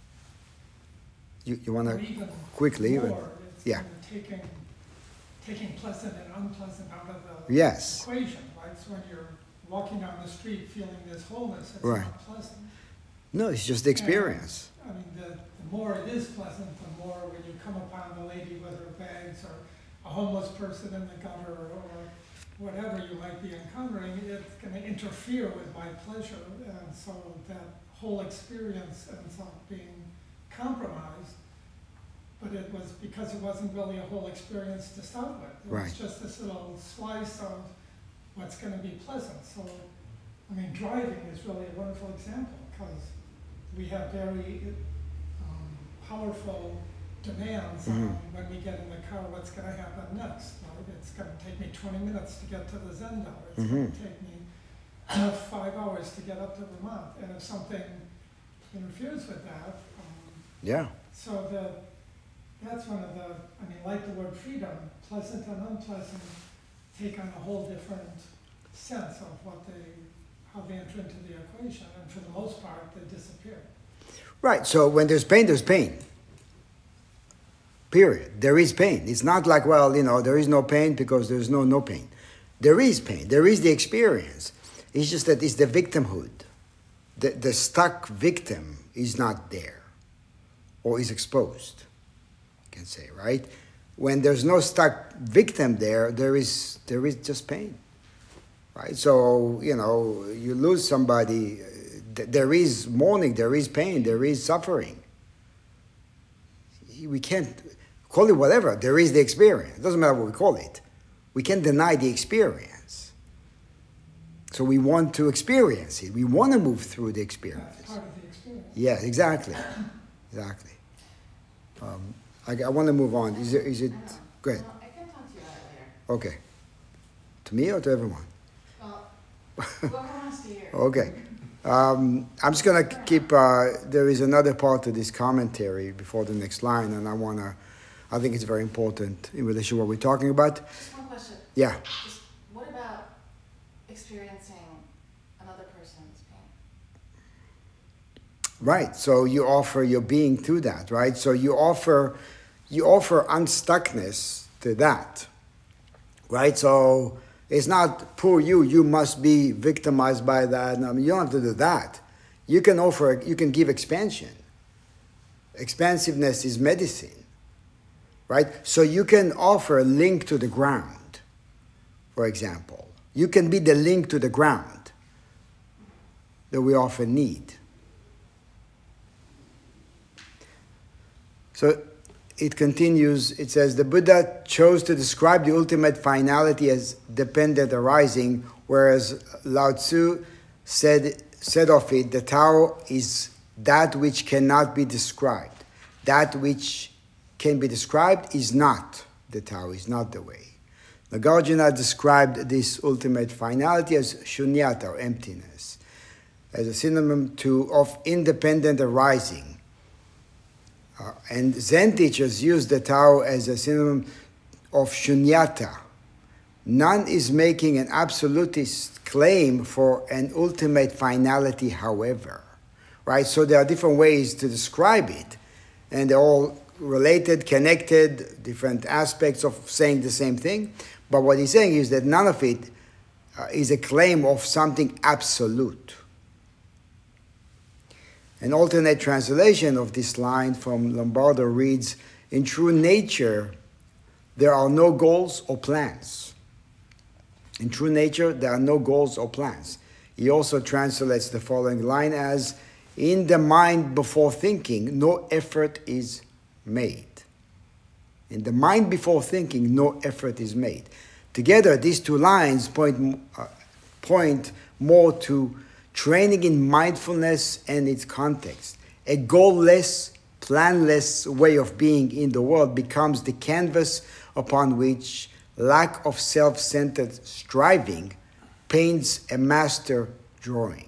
You want to quickly? It's Yeah. taking pleasant and unpleasant out of the Yes. equation, right? So when you're walking down the street feeling this wholeness, it's Right. not pleasant. No, it's just the experience. I mean, the more it is pleasant, the more when you come upon the lady with her bags or a homeless person in the gutter or whatever you might be encountering, it's going to interfere with my pleasure. And so that whole experience ends up being compromised. But it was because it wasn't really a whole experience to start with. It Right. was just this little slice of what's going to be pleasant. So, I mean, driving is really a wonderful example because we have very powerful demands on when we get in the car what's going to happen next. Right? It's going to take me 20 minutes to get to the Zendo. It's going to take me 5 hours to get up to Vermont. And if something interferes with that, Yeah. so that's one of the, I mean, like the word freedom, pleasant and unpleasant take on a whole different sense of how they enter into the equation, and for the most part, they disappear. Right. So when there's pain, there's pain. Period. There is pain. It's not like, well, there is no pain because there's no pain. There is pain. There is the experience. It's just that it's the victimhood. The stuck victim is not there or is exposed, you can say, right? When there's no stuck victim there is just pain, right? So, you lose somebody, there is mourning, there is pain, there is suffering. We can't call it whatever, there is the experience. It doesn't matter what we call it. We can't deny the experience. So we want to experience it. We want to move through the experience. That's part of the experience. Yeah, exactly. Exactly. I want to move on. Is it? Go ahead. No, I can talk to you about it later. Okay. To me or to everyone? Well, whoever wants to hear. Okay. I'm just going to keep, there is another part to this commentary before the next line, and I think it's very important in relation to what we're talking about. Just one question. Yeah. Just what about experiencing another person's pain? Right. So you offer your being to that, right? So you offer unstuckness to that, right? So it's not poor you must be victimized by that. I mean, you don't have to do that. You can give expansion. Expansiveness is medicine, right? So you can offer a link to the ground, for example. You can be the link to the ground that we often need. So it continues, it says, the Buddha chose to describe the ultimate finality as dependent arising, whereas Lao Tzu said of it, the Tao is that which cannot be described. That which can be described is not the Tao, is not the way. Nagarjuna described this ultimate finality as shunyata, or emptiness, as a synonym of independent arising. And Zen teachers use the Tao as a synonym of shunyata. None is making an absolutist claim for an ultimate finality, however. Right? So there are different ways to describe it. And they're all related, connected, different aspects of saying the same thing. But what he's saying is that none of it is a claim of something absolute. An alternate translation of this line from Lombardo reads, in true nature, there are no goals or plans. In true nature, there are no goals or plans. He also translates the following line as, In the mind before thinking, no effort is made. In the mind before thinking, no effort is made. Together, these two lines point more to training in mindfulness and its context. A goal-less, planless way of being in the world becomes the canvas upon which lack of self-centered striving paints a master drawing.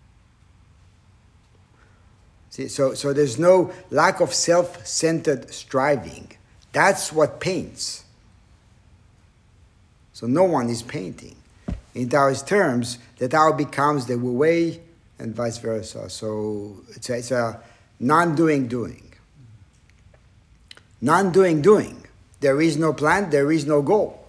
See, so there's no lack of self-centered striving. That's what paints. So no one is painting. In Taoist terms, the Tao becomes the Wu Wei and vice versa. So it's a non-doing doing. Non-doing doing. There is no plan, there is no goal.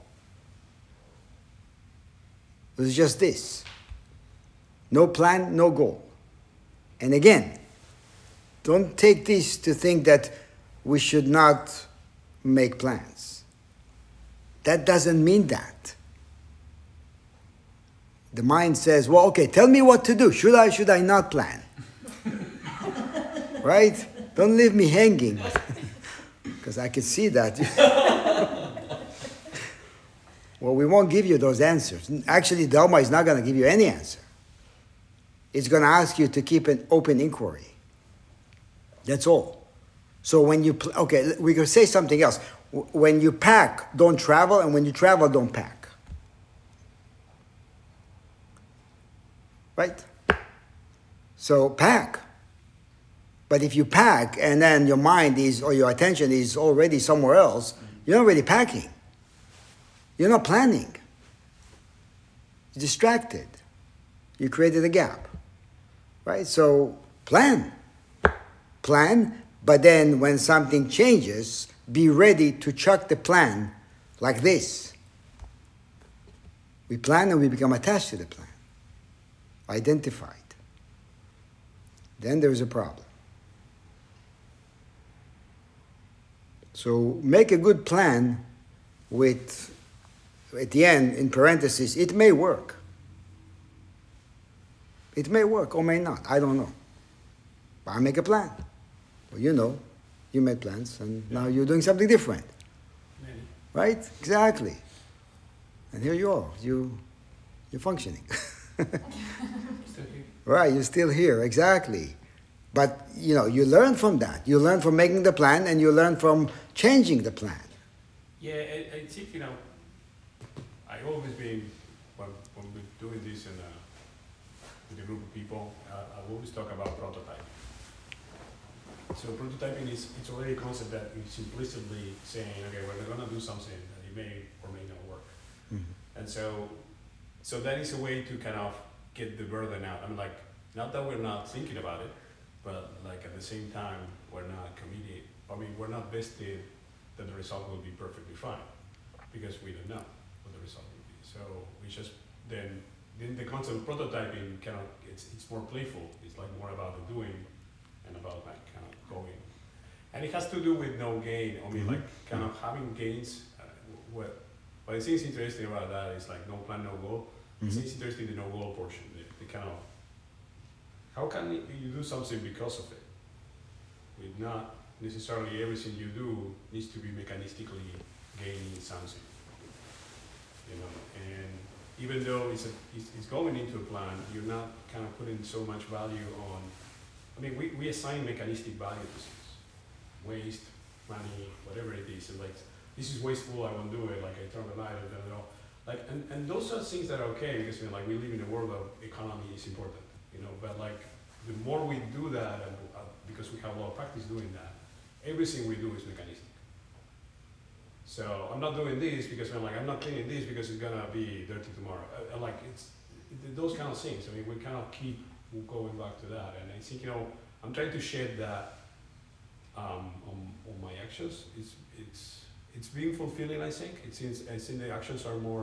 It's just this. No plan, no goal. And again, don't take this to think that we should not make plans. That doesn't mean that. The mind says, well, okay, tell me what to do. Should I not plan? Right? Don't leave me hanging. Because I can see that. Well, we won't give you those answers. Actually, Dharma is not going to give you any answer. It's going to ask you to keep an open inquiry. That's all. So when you, okay, we could say something else. When you pack, don't travel, and when you travel, don't pack. Right? So pack. But if you pack and then your mind is, or your attention is already somewhere else, you're not really packing. You're not planning. You're distracted. You created a gap. Right? So plan. Plan, but then when something changes, be ready to chuck the plan like this. We plan and we become attached to the plan. Identified. Then there's a problem. So make a good plan with, at the end, in parentheses, it may work. It may work or may not. I don't know. But I make a plan. Well, you know, you made plans and now you're doing something different. Maybe. Right? Exactly. And here you are. You're functioning. Still here. Right, you're still here. Exactly. But, you know, you learn from that. You learn from making the plan and you learn from changing the plan. Yeah, I think, you know, I always been, when we're doing this with a group of people, I always talk about prototyping. So prototyping it's already a concept that is implicitly saying, okay, we're going to do something that it may or may not work. Mm-hmm. And so that is a way to kind of get the burden out. I mean, like, not that we're not thinking about it, but like at the same time, we're not committed. I mean, we're not vested that the result will be perfectly fine because we don't know what the result will be. So we just then the concept of prototyping kind of it's more playful. It's like more about the doing and about like kind of going. And it has to do with no gain. I mean, like kind of having gains. What I think is interesting about that is like no plan, no goal. It's interesting the no goal portion. The kind of how can you do something because of it? With not necessarily everything you do needs to be mechanistically gaining something. You know, and even though it's going into a plan, you're not kind of putting so much value on. I mean, we assign mechanistic value to things, waste, money, whatever it is. And like, this is wasteful, I won't do it. Like I turn the light, I don't know. Like, and those are things that are okay because, you know, like we live in a world of economy is important, you know, but like the more we do that, and because we have a lot of practice doing that, everything we do is mechanistic. So I'm not doing this because I'm not cleaning this because it's gonna be dirty tomorrow. Like those kind of things. I mean, we kind of keep going back to that, and I think, you know, I'm trying to shed that on my actions. It's being fulfilling. I think the actions are more.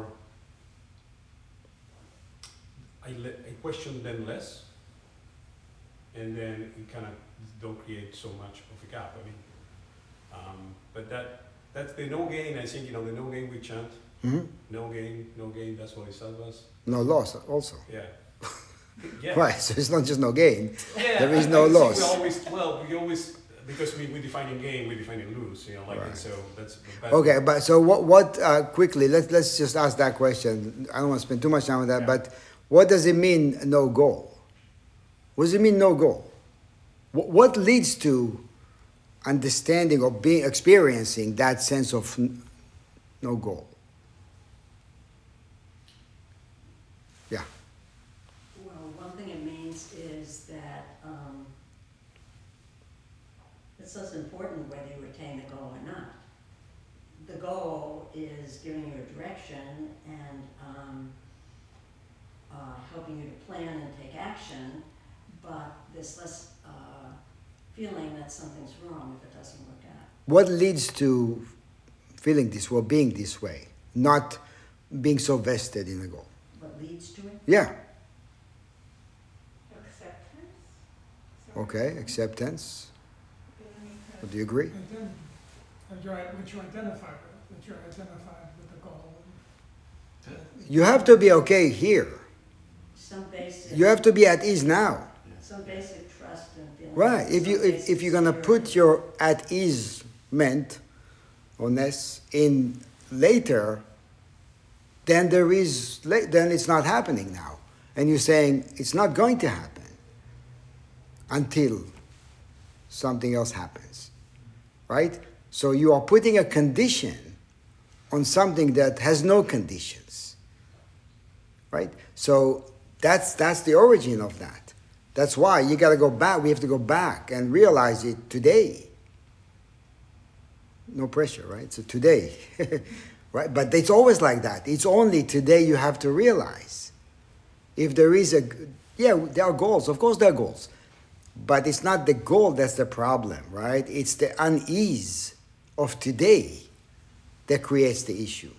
I question them less, and then it kind of don't create so much of a gap. I mean, but that's the no gain. I think, you know, the no gain we chant. No gain. That's what it serves us. No loss also. Yeah. Yeah. Right, so it's not just no gain. Yeah, There is I no think loss. we always, because we define in gain, we define in lose, like, Right. and so that's. Okay, but so what quickly, let's just ask that question. I don't want to spend too much time on that, Yeah. but what does it mean, no goal? What does it mean, no goal? What leads to understanding or experiencing that sense of no goal? Yeah. Well, one thing it means is that, it's less important whether you attain the goal or not. The goal is giving you a direction and, helping you to plan and take action, but there's less, feeling that something's wrong if it doesn't work out. What leads to feeling this or being this way, not being so vested in a goal? What leads to it? Yeah. Acceptance? Okay, acceptance. Do you agree? And then, what you identify with, that you're identified with the goal. You have to be okay here. Some basic. You have to be at ease now. Some basic trust and feeling. Right. If you're gonna put your at ease meant honest in later, then then it's not happening now. And you're saying it's not going to happen until something else happens. Right? So you are putting a condition on something that has no conditions. Right? So that's the origin of that. That's why you got to go back. We have to go back and realize it today. No pressure, right? So today, right? But it's always like that. It's only today you have to realize. If there is there are goals. Of course, there are goals, but it's not the goal that's the problem, right? It's the unease of today that creates the issue.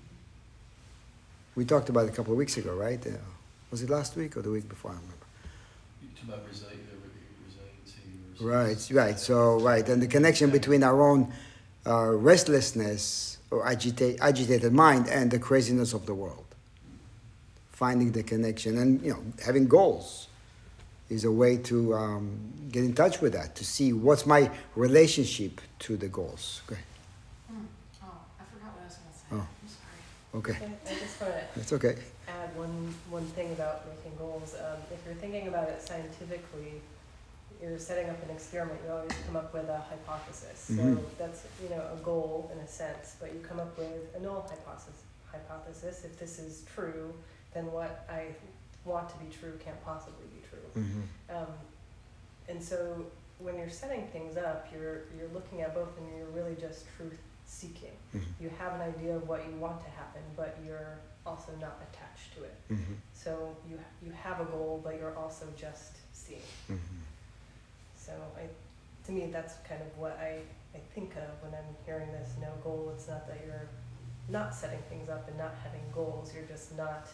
We talked about it a couple of weeks ago, right? Was it last week or the week before? I don't remember. You talk about resiliency. Right. So, and the connection between our own restlessness or agitated mind and the craziness of the world. Finding the connection and having goals is a way to get in touch with that, to see what's my relationship to the goals. Go ahead. Oh, I forgot what I was gonna say. Oh. I'm sorry. Okay, I just want to that's okay. add one thing about making goals. If you're thinking about it scientifically, you're setting up an experiment, you always come up with a hypothesis. Mhm. So that's a goal in a sense, but you come up with a null hypothesis. If this is true, then what I want to be true can't possibly be true. Mm-hmm. And so when you're setting things up, you're looking at both and you're really just truth seeking. Mm-hmm. You have an idea of what you want to happen, but you're also not attached to it. Mm-hmm. So you have a goal, but you're also just seeing. Mm-hmm. So to me, that's kind of what I think of when I'm hearing this no goal. It's not that you're not setting things up and not having goals. You're just not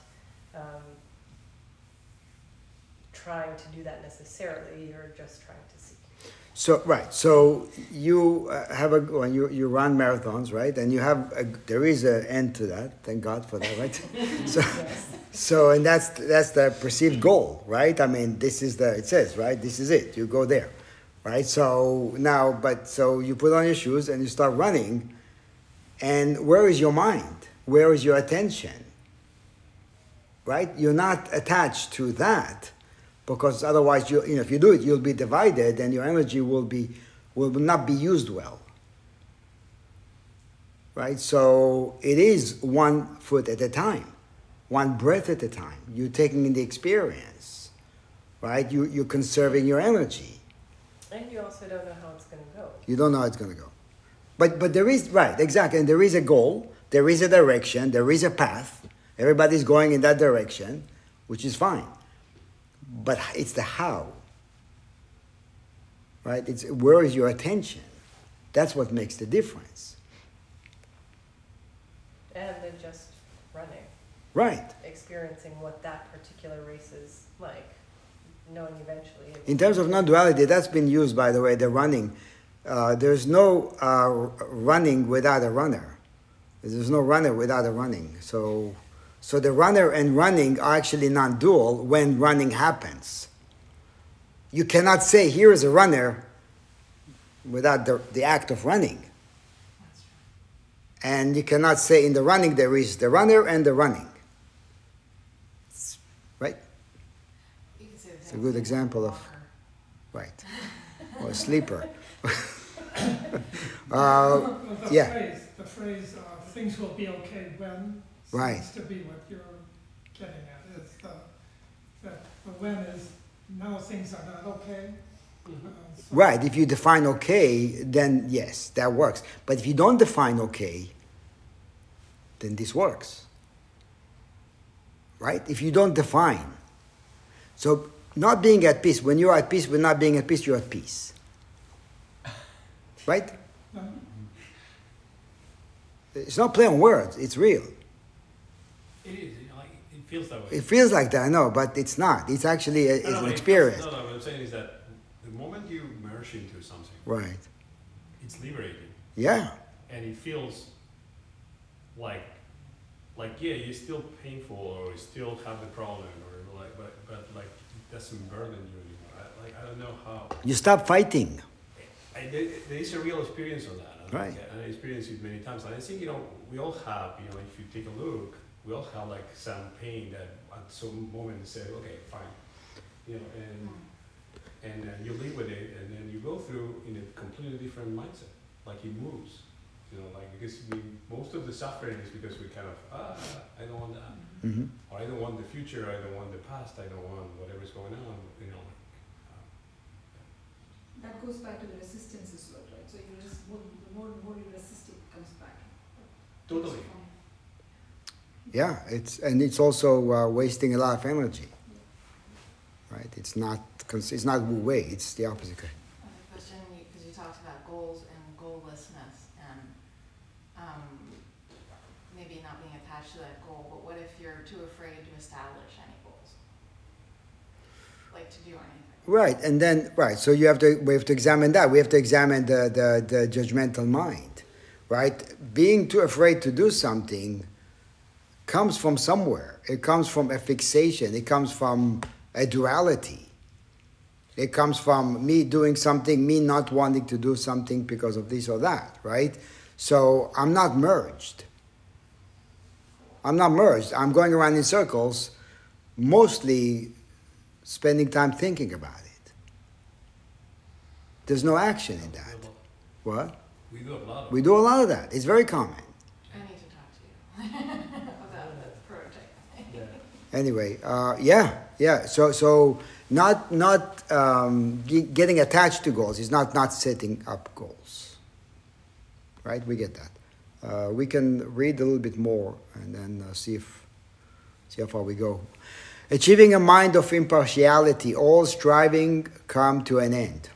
trying to do that necessarily. You're just trying to see. So so you have a goal, and you run marathons, right? And you have there is an end to that. Thank God for that, right? So and that's the perceived goal, right? I mean, this is it says, right? This is it. You go there, right? So now, so you put on your shoes and you start running, and where is your mind? Where is your attention? Right? You're not attached to that. Because otherwise, if you do it, you'll be divided, and your energy will not be used well. Right? So it is 1 foot at a time, 1 breath at a time. You're taking in the experience, right? You're conserving your energy. And you also don't know how it's going to go. You don't know how it's going to go, but there is exactly, and there is a goal, there is a direction, there is a path. Everybody's going in that direction, which is fine. But it's the how, right? It's where is your attention? That's what makes the difference. And then just running. Right. Experiencing what that particular race is like, knowing eventually. In terms of non-duality, that's been used, by the way, the running. There's no running without a runner. There's no runner without a running. So So the runner and running are actually non-dual when running happens. You cannot say, here is a runner, without the act of running. And you cannot say in the running there is the runner and the running. Right? You can say the It's a same good thing example with a of, walker. right, or a sleeper. Well, Yeah. The phrase, things will be okay when, Right. seems to be what you're getting at, is the when is, now things are not okay. So- Right, if you define okay, then yes, that works. But if you don't define okay, then this works. Right? If you don't define. So, not being at peace, when you're at peace with not being at peace, you're at peace. Right? Um, It's not play on words, it's real. It is, like, it feels that way. It feels like that, I know, but it's not. It's actually it's No, an it experience. feels- no, what I'm saying is that the moment you merge into something, Right. it's liberating. Yeah. And it feels like yeah, you're still painful or you still have the problem or like, but like it doesn't burden you anymore. I don't know how. You stop fighting. There is a real experience on that. Right. And I experienced it many times. And I think, we all have, if you take a look, we all have like some pain that at some moment say, okay, fine. And you live with it and then you go through in a completely different mindset. Like it moves. Because most of the suffering is because we kind of, I don't want that. Mm-hmm. Or I don't want the future, I don't want the past, I don't want whatever's going on, That goes back to the resistance as well, right? So you just, the more you resist, it comes back. Totally. Yeah, it's also wasting a lot of energy. Right? It's not wu wei, it's the opposite. I have a question, because you talked about goals and goallessness and maybe not being attached to that goal, but what if you're too afraid to establish any goals? Like to do anything? Right, and then so we have to examine that. We have to examine the judgmental mind, right? Being too afraid to do something comes from somewhere. It comes from a fixation. It comes from a duality. It comes from me doing something, me not wanting to do something because of this or that, right? So I'm not merged. I'm going around in circles, mostly spending time thinking about it. There's no action in that. What? We do a lot of We do a lot of that. It's very common. I need to talk to you about the prototype. Anyway, yeah. So not getting attached to goals is not setting up goals. Right? We get that. We can read a little bit more and then see how far we go. Achieving a mind of impartiality, all striving come to an end.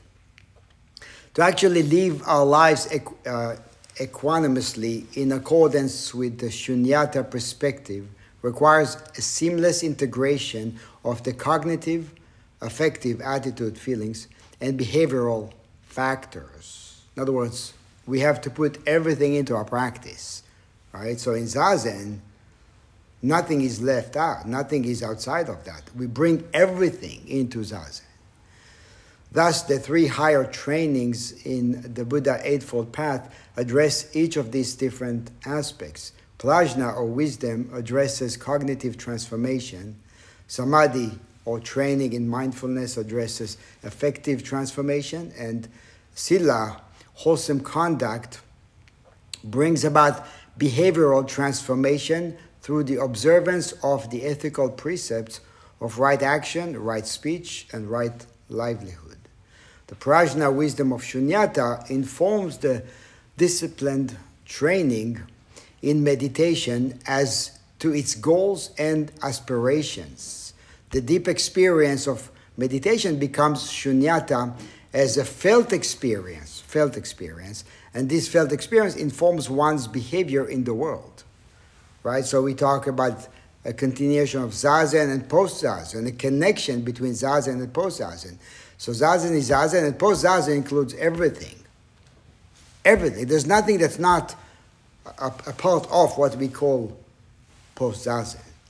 To actually live our lives equanimously in accordance with the Shunyata perspective requires a seamless integration of the cognitive, affective, attitude, feelings, and behavioral factors. In other words, we have to put everything into our practice. Right? So in Zazen, nothing is left out. Nothing is outside of that. We bring everything into Zazen. Thus, the three higher trainings in the Buddha Eightfold Path address each of these different aspects. Prajna, or wisdom, addresses cognitive transformation. Samadhi, or training in mindfulness, addresses affective transformation. And Sila, wholesome conduct, brings about behavioral transformation through the observance of the ethical precepts of right action, right speech, and right livelihood. The Prajna wisdom of Shunyata informs the disciplined training in meditation as to its goals and aspirations. The deep experience of meditation becomes Shunyata as a felt experience, and this felt experience informs one's behavior in the world. Right? So we talk about a continuation of Zazen and post-Zazen, a connection between Zazen and post-Zazen. So Zazen is Zazen, and post-Zazen includes everything. Everything. There's nothing that's not a part of what we call post-Zazen.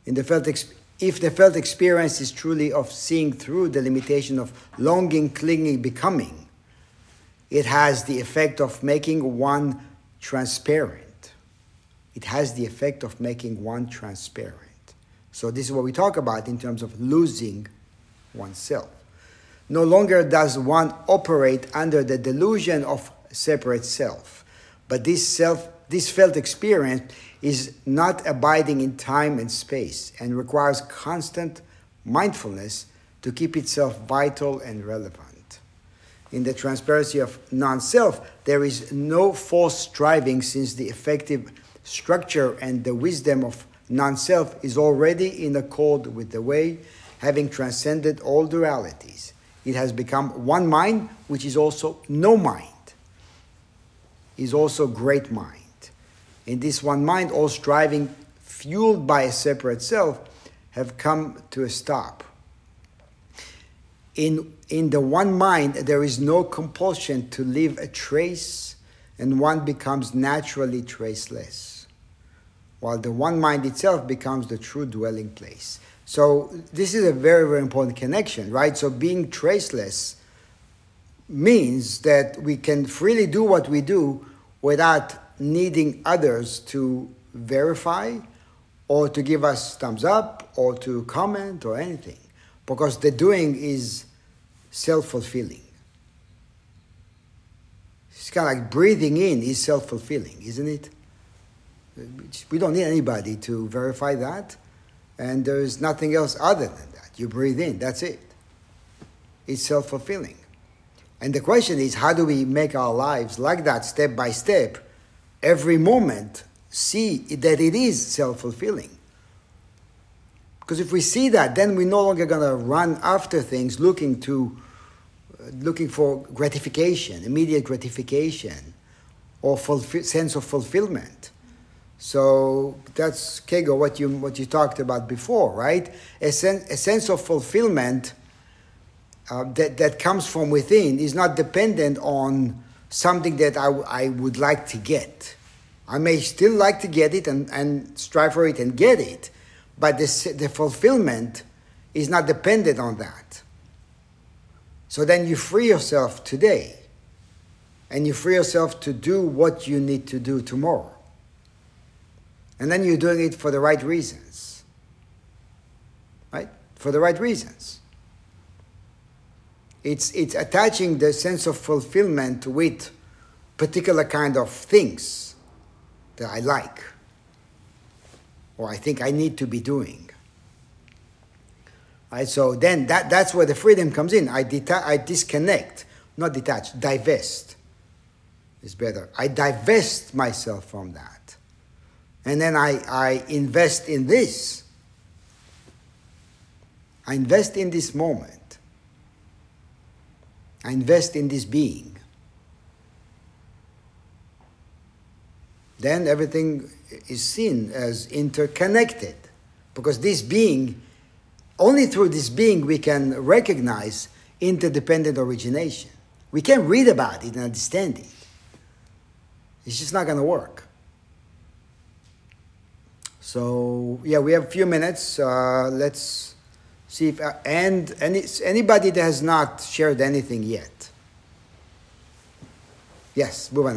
If the felt experience is truly of seeing through the limitation of longing, clinging, becoming, it has the effect of making one transparent. It has the effect of making one transparent. So this is what we talk about in terms of losing oneself. No longer does one operate under the delusion of separate self, but this felt experience is not abiding in time and space and requires constant mindfulness to keep itself vital and relevant. In the transparency of non-self, there is no false striving, since the effective structure and the wisdom of non-self is already in accord with the way, having transcended all dualities. It has become one mind, which is also no mind, is also great mind. In this one mind, all striving fueled by a separate self have come to a stop. In the one mind, there is no compulsion to leave a trace, and one becomes naturally traceless, while the one mind itself becomes the true dwelling place. So this is a very, very important connection, right? So being traceless means that we can freely do what we do without needing others to verify or to give us thumbs up or to comment or anything, because the doing is self-fulfilling. It's kind of like breathing in is self-fulfilling, isn't it? We don't need anybody to verify that, and there is nothing else other than that. You breathe in, that's it. It's self-fulfilling. And the question is, how do we make our lives like that, step by step, every moment, see that it is self-fulfilling? Because if we see that, then we're no longer going to run after things looking for gratification, immediate gratification, or sense of fulfillment. So that's, Kego, what you talked about before, right? A sense of fulfillment that comes from within is not dependent on something that I would like to get. I may still like to get it and strive for it and get it, but the fulfillment is not dependent on that. So then you free yourself today, and you free yourself to do what you need to do tomorrow. And then you're doing it for the right reasons. Right? For the right reasons. It's attaching the sense of fulfillment with particular kind of things that I like, or I think I need to be doing. Right? So then that's where the freedom comes in. I disconnect, not detach, divest is better. I divest myself from that. And then I invest in this. I invest in this moment. I invest in this being. Then everything is seen as interconnected. Because this being, only through this being we can recognize interdependent origination. We can read about it and understand it. It's just not going to work. So, yeah, we have a few minutes. Let's see if... anybody that has not shared anything yet. Yes, Bhuvana.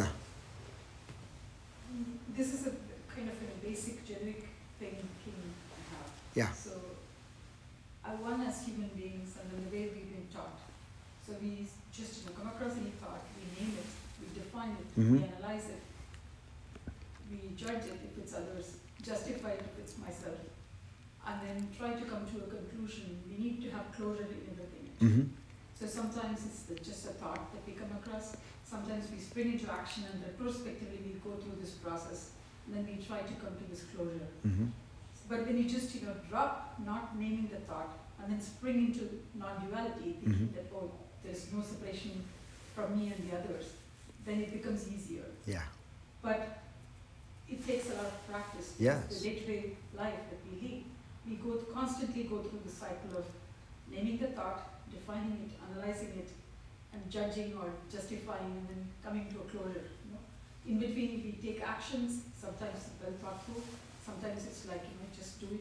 This is a kind of a basic generic thing human have. Yeah. So, one as human beings and the way we've been taught. So we just come across any thought, we name it, we define it, we analyze it, we judge it if it's others, justify it if it's myself, and then try to come to a conclusion. We need to have closure in everything. So sometimes it's just a thought that we come across. Sometimes we spring into action, and retrospectively we go through this process, and then we try to come to this closure. But when you just drop not naming the thought, and then spring into non-duality, thinking that, oh, there's no separation from me and the others, then it becomes easier. Yeah. But it takes a lot of practice. Yes. The day-to-day life that we lead, we constantly go through the cycle of naming the thought, defining it, analyzing it, and judging or justifying, and then coming to a closure. In between, we take actions. Sometimes it's well thought through. Sometimes it's like just do it.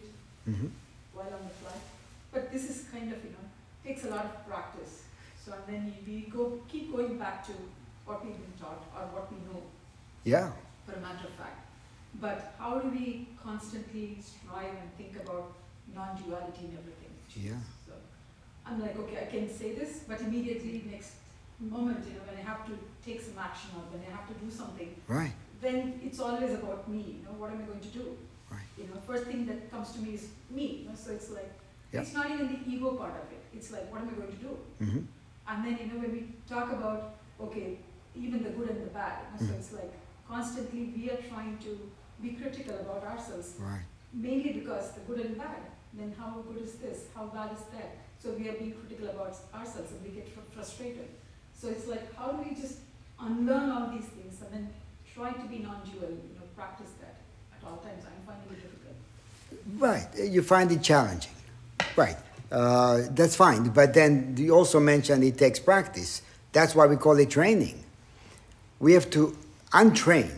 Mm-hmm. while on the fly. But this is kind of, takes a lot of practice. So and then keep going back to what we've been taught or what we know, Yeah. for a matter of fact. But how do we constantly strive and think about non-duality in everything? Yeah. So I'm like, okay, I can say this, but immediately next moment, when I have to take some action or when I have to do something, Right. then it's always about me, what am I going to do? Right. First thing that comes to me is me, so it's like, Yeah. it's not even the ego part of it, it's like, what am I going to do? Mm-hmm. And then, when we talk about, okay, even the good and the bad, so it's like, constantly we are trying to be critical about ourselves, Right. mainly because the good and bad, then how good is this, how bad is that? So we are being critical about ourselves and we get frustrated. So it's like, how do we just unlearn all these things and then try to be non-dual, practice that at all times? I'm finding it difficult. Right. You find it challenging. Right. That's fine. But then you also mentioned it takes practice. That's why we call it training. We have to untrain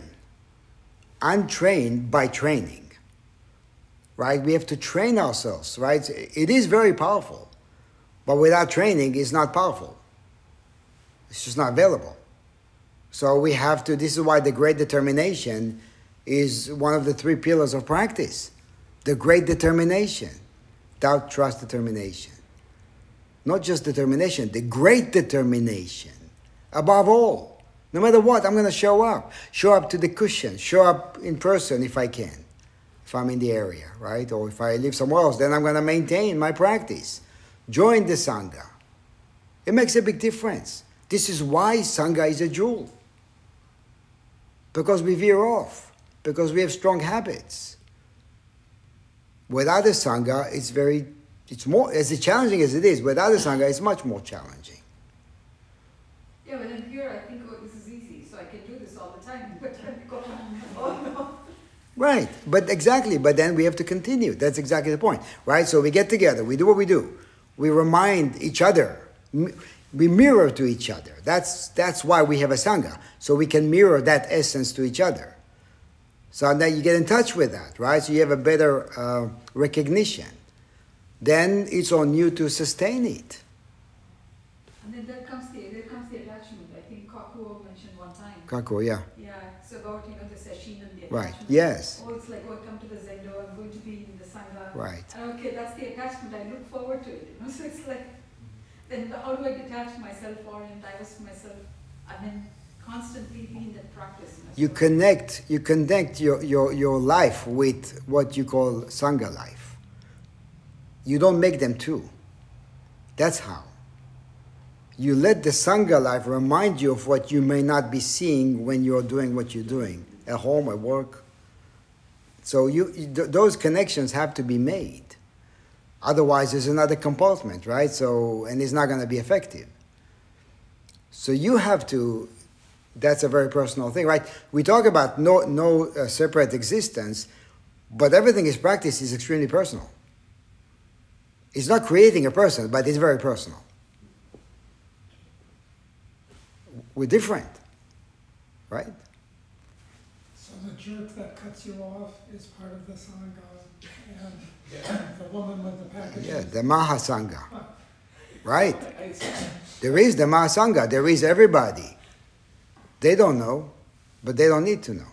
by training. Right? We have to train ourselves, right? It is very powerful. But without training, it's not powerful. It's just not available. So we have to, this is why the great determination is one of the 3 pillars of practice. The great determination. Doubt, trust, determination. Not just determination, the great determination. Above all. No matter what, I'm going to show up. Show up to the cushion. Show up in person if I can. If I'm in the area, right? Or if I live somewhere else, then I'm going to maintain my practice. Join the Sangha. It makes a big difference. This is why Sangha is a jewel. Because we veer off. Because we have strong habits. Without a Sangha, it's more, as challenging as it is, without a Sangha, it's much more challenging. Yeah, but then here I think, this is easy, so I can do this all the time. But then go, oh no. Right, but exactly, but then we have to continue. That's exactly the point, right? So we get together, we do what we do. We remind each other. We mirror to each other. That's why we have a Sangha. So we can mirror that essence to each other. So then you get in touch with that, right? So you have a better recognition. Then it's on you to sustain it. And then there comes the attachment. I think Kakuo mentioned one time. Kakuo, yeah. Yeah, it's about, the session and the attachment. Right, yes. Oh, it's like, I come to the Zendo, I'm going to be in the Sangha. Right. And okay, that's the attachment, I look forward to it, So it's like, then how do I detach myself or divest myself and then constantly be in that practice? You connect your life with what you call Sangha life. You don't make them two. That's how. You let the Sangha life remind you of what you may not be seeing when you're doing what you're doing, at home, at work. So those connections have to be made. Otherwise, there's another compartment, right? So, and it's not going to be effective. So you have to, that's a very personal thing, right? We talk about no separate existence, but everything is practice is extremely personal. It's not creating a person, but it's very personal. We're different, right? So the jerk that cuts you off is part of the Sangha, and the woman with the packages. Yeah, the Mahasangha. Right? There is the Mahasangha. There is everybody. They don't know, but they don't need to know.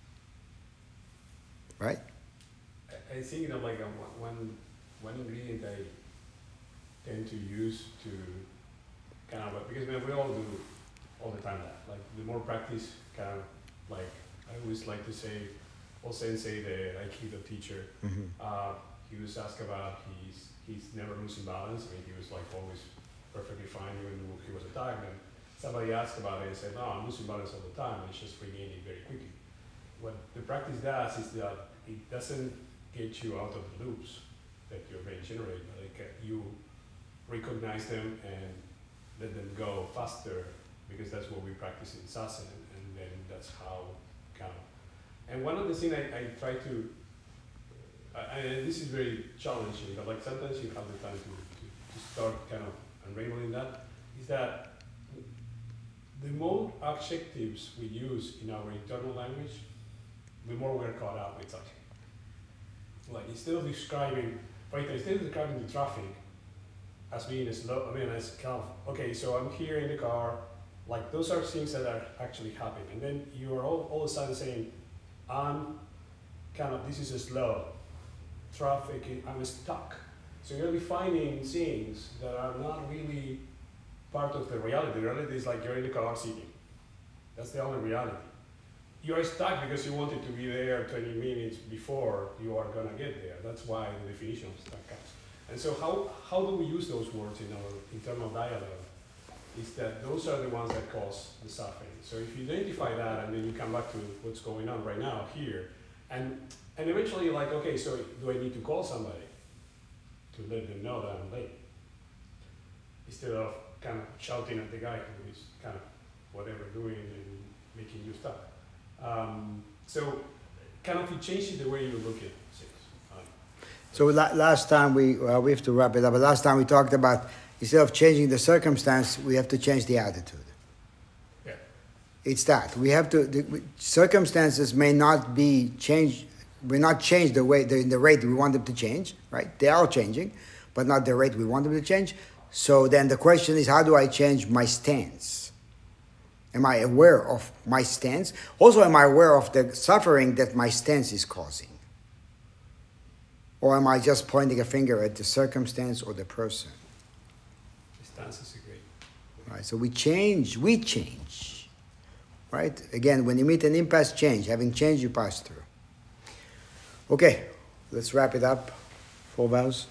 Right? I think, like one ingredient I tend to use to kind of, because we all do all the time that. Like, the more practice, kind of, like, I always like to say, Sensei, the Aikido teacher, he was asked about he's never losing balance. I mean, he was like always perfectly fine even though he was attacked. And somebody asked about it and said, no, I'm losing balance all the time. And it's just regaining very quickly. What the practice does is that it doesn't get you out of the loops that your brain generates. Like, you recognize them and let them go faster, because that's what we practice in Sassen, and then that's how kind of. And one of the things I try to, and this is very challenging, but like sometimes you have the time to start kind of unraveling that, is that the more adjectives we use in our internal language, the more we're caught up with something. like instead of describing the traffic as being slow, I mean, as kind of, okay, so I'm here in the car, like those are things that are actually happening. And then you are all of a sudden saying, I'm kind of, this is a slow traffic, I'm stuck. So you're defining things that are not really part of the reality. The reality is like you're in the car sitting. That's the only reality. You are stuck because you wanted to be there 20 minutes before you are gonna get there. That's why the definition of stuck comes. And so how do we use those words in our internal dialogue? Is that those are the ones that cause the suffering. So if you identify that and then you come back to what's going on right now here, and eventually you're like, okay, so do I need to call somebody to let them know that I'm late? Instead of kind of shouting at the guy who is kind of whatever doing and making you stuck. So kind of it changes the way you look at things. So last time we have to wrap it up, but last time we talked about instead of changing the circumstance, we have to change the attitude. Yeah. It's that. We have to, circumstances may not be changed, will not change the way, the rate we want them to change, right? They are changing, but not the rate we want them to change. So then the question is, how do I change my stance? Am I aware of my stance? Also, am I aware of the suffering that my stance is causing? Or am I just pointing a finger at the circumstance or the person? The stance is great. Right, so we change, right? Again, when you meet an impasse, change. Having changed, you pass through. Okay, let's wrap it up. 4 vows.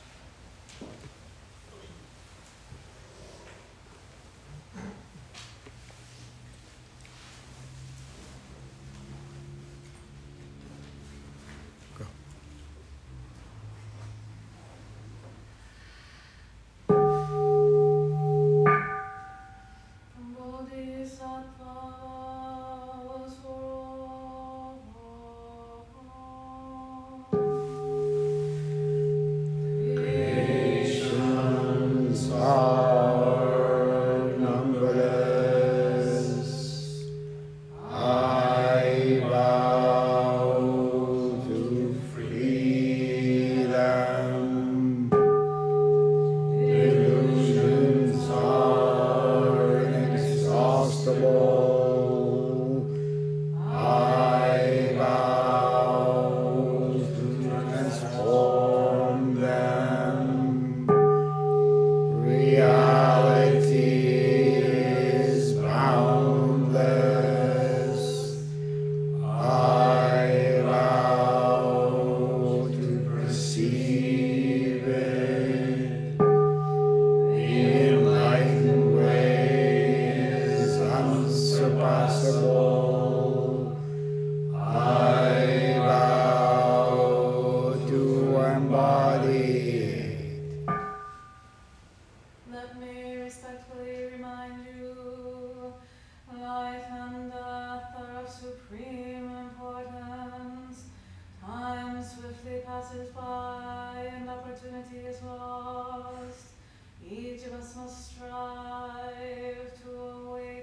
Let me respectfully remind you, life and death are of supreme importance. Time swiftly passes by and opportunity is lost. Each of us must strive to awaken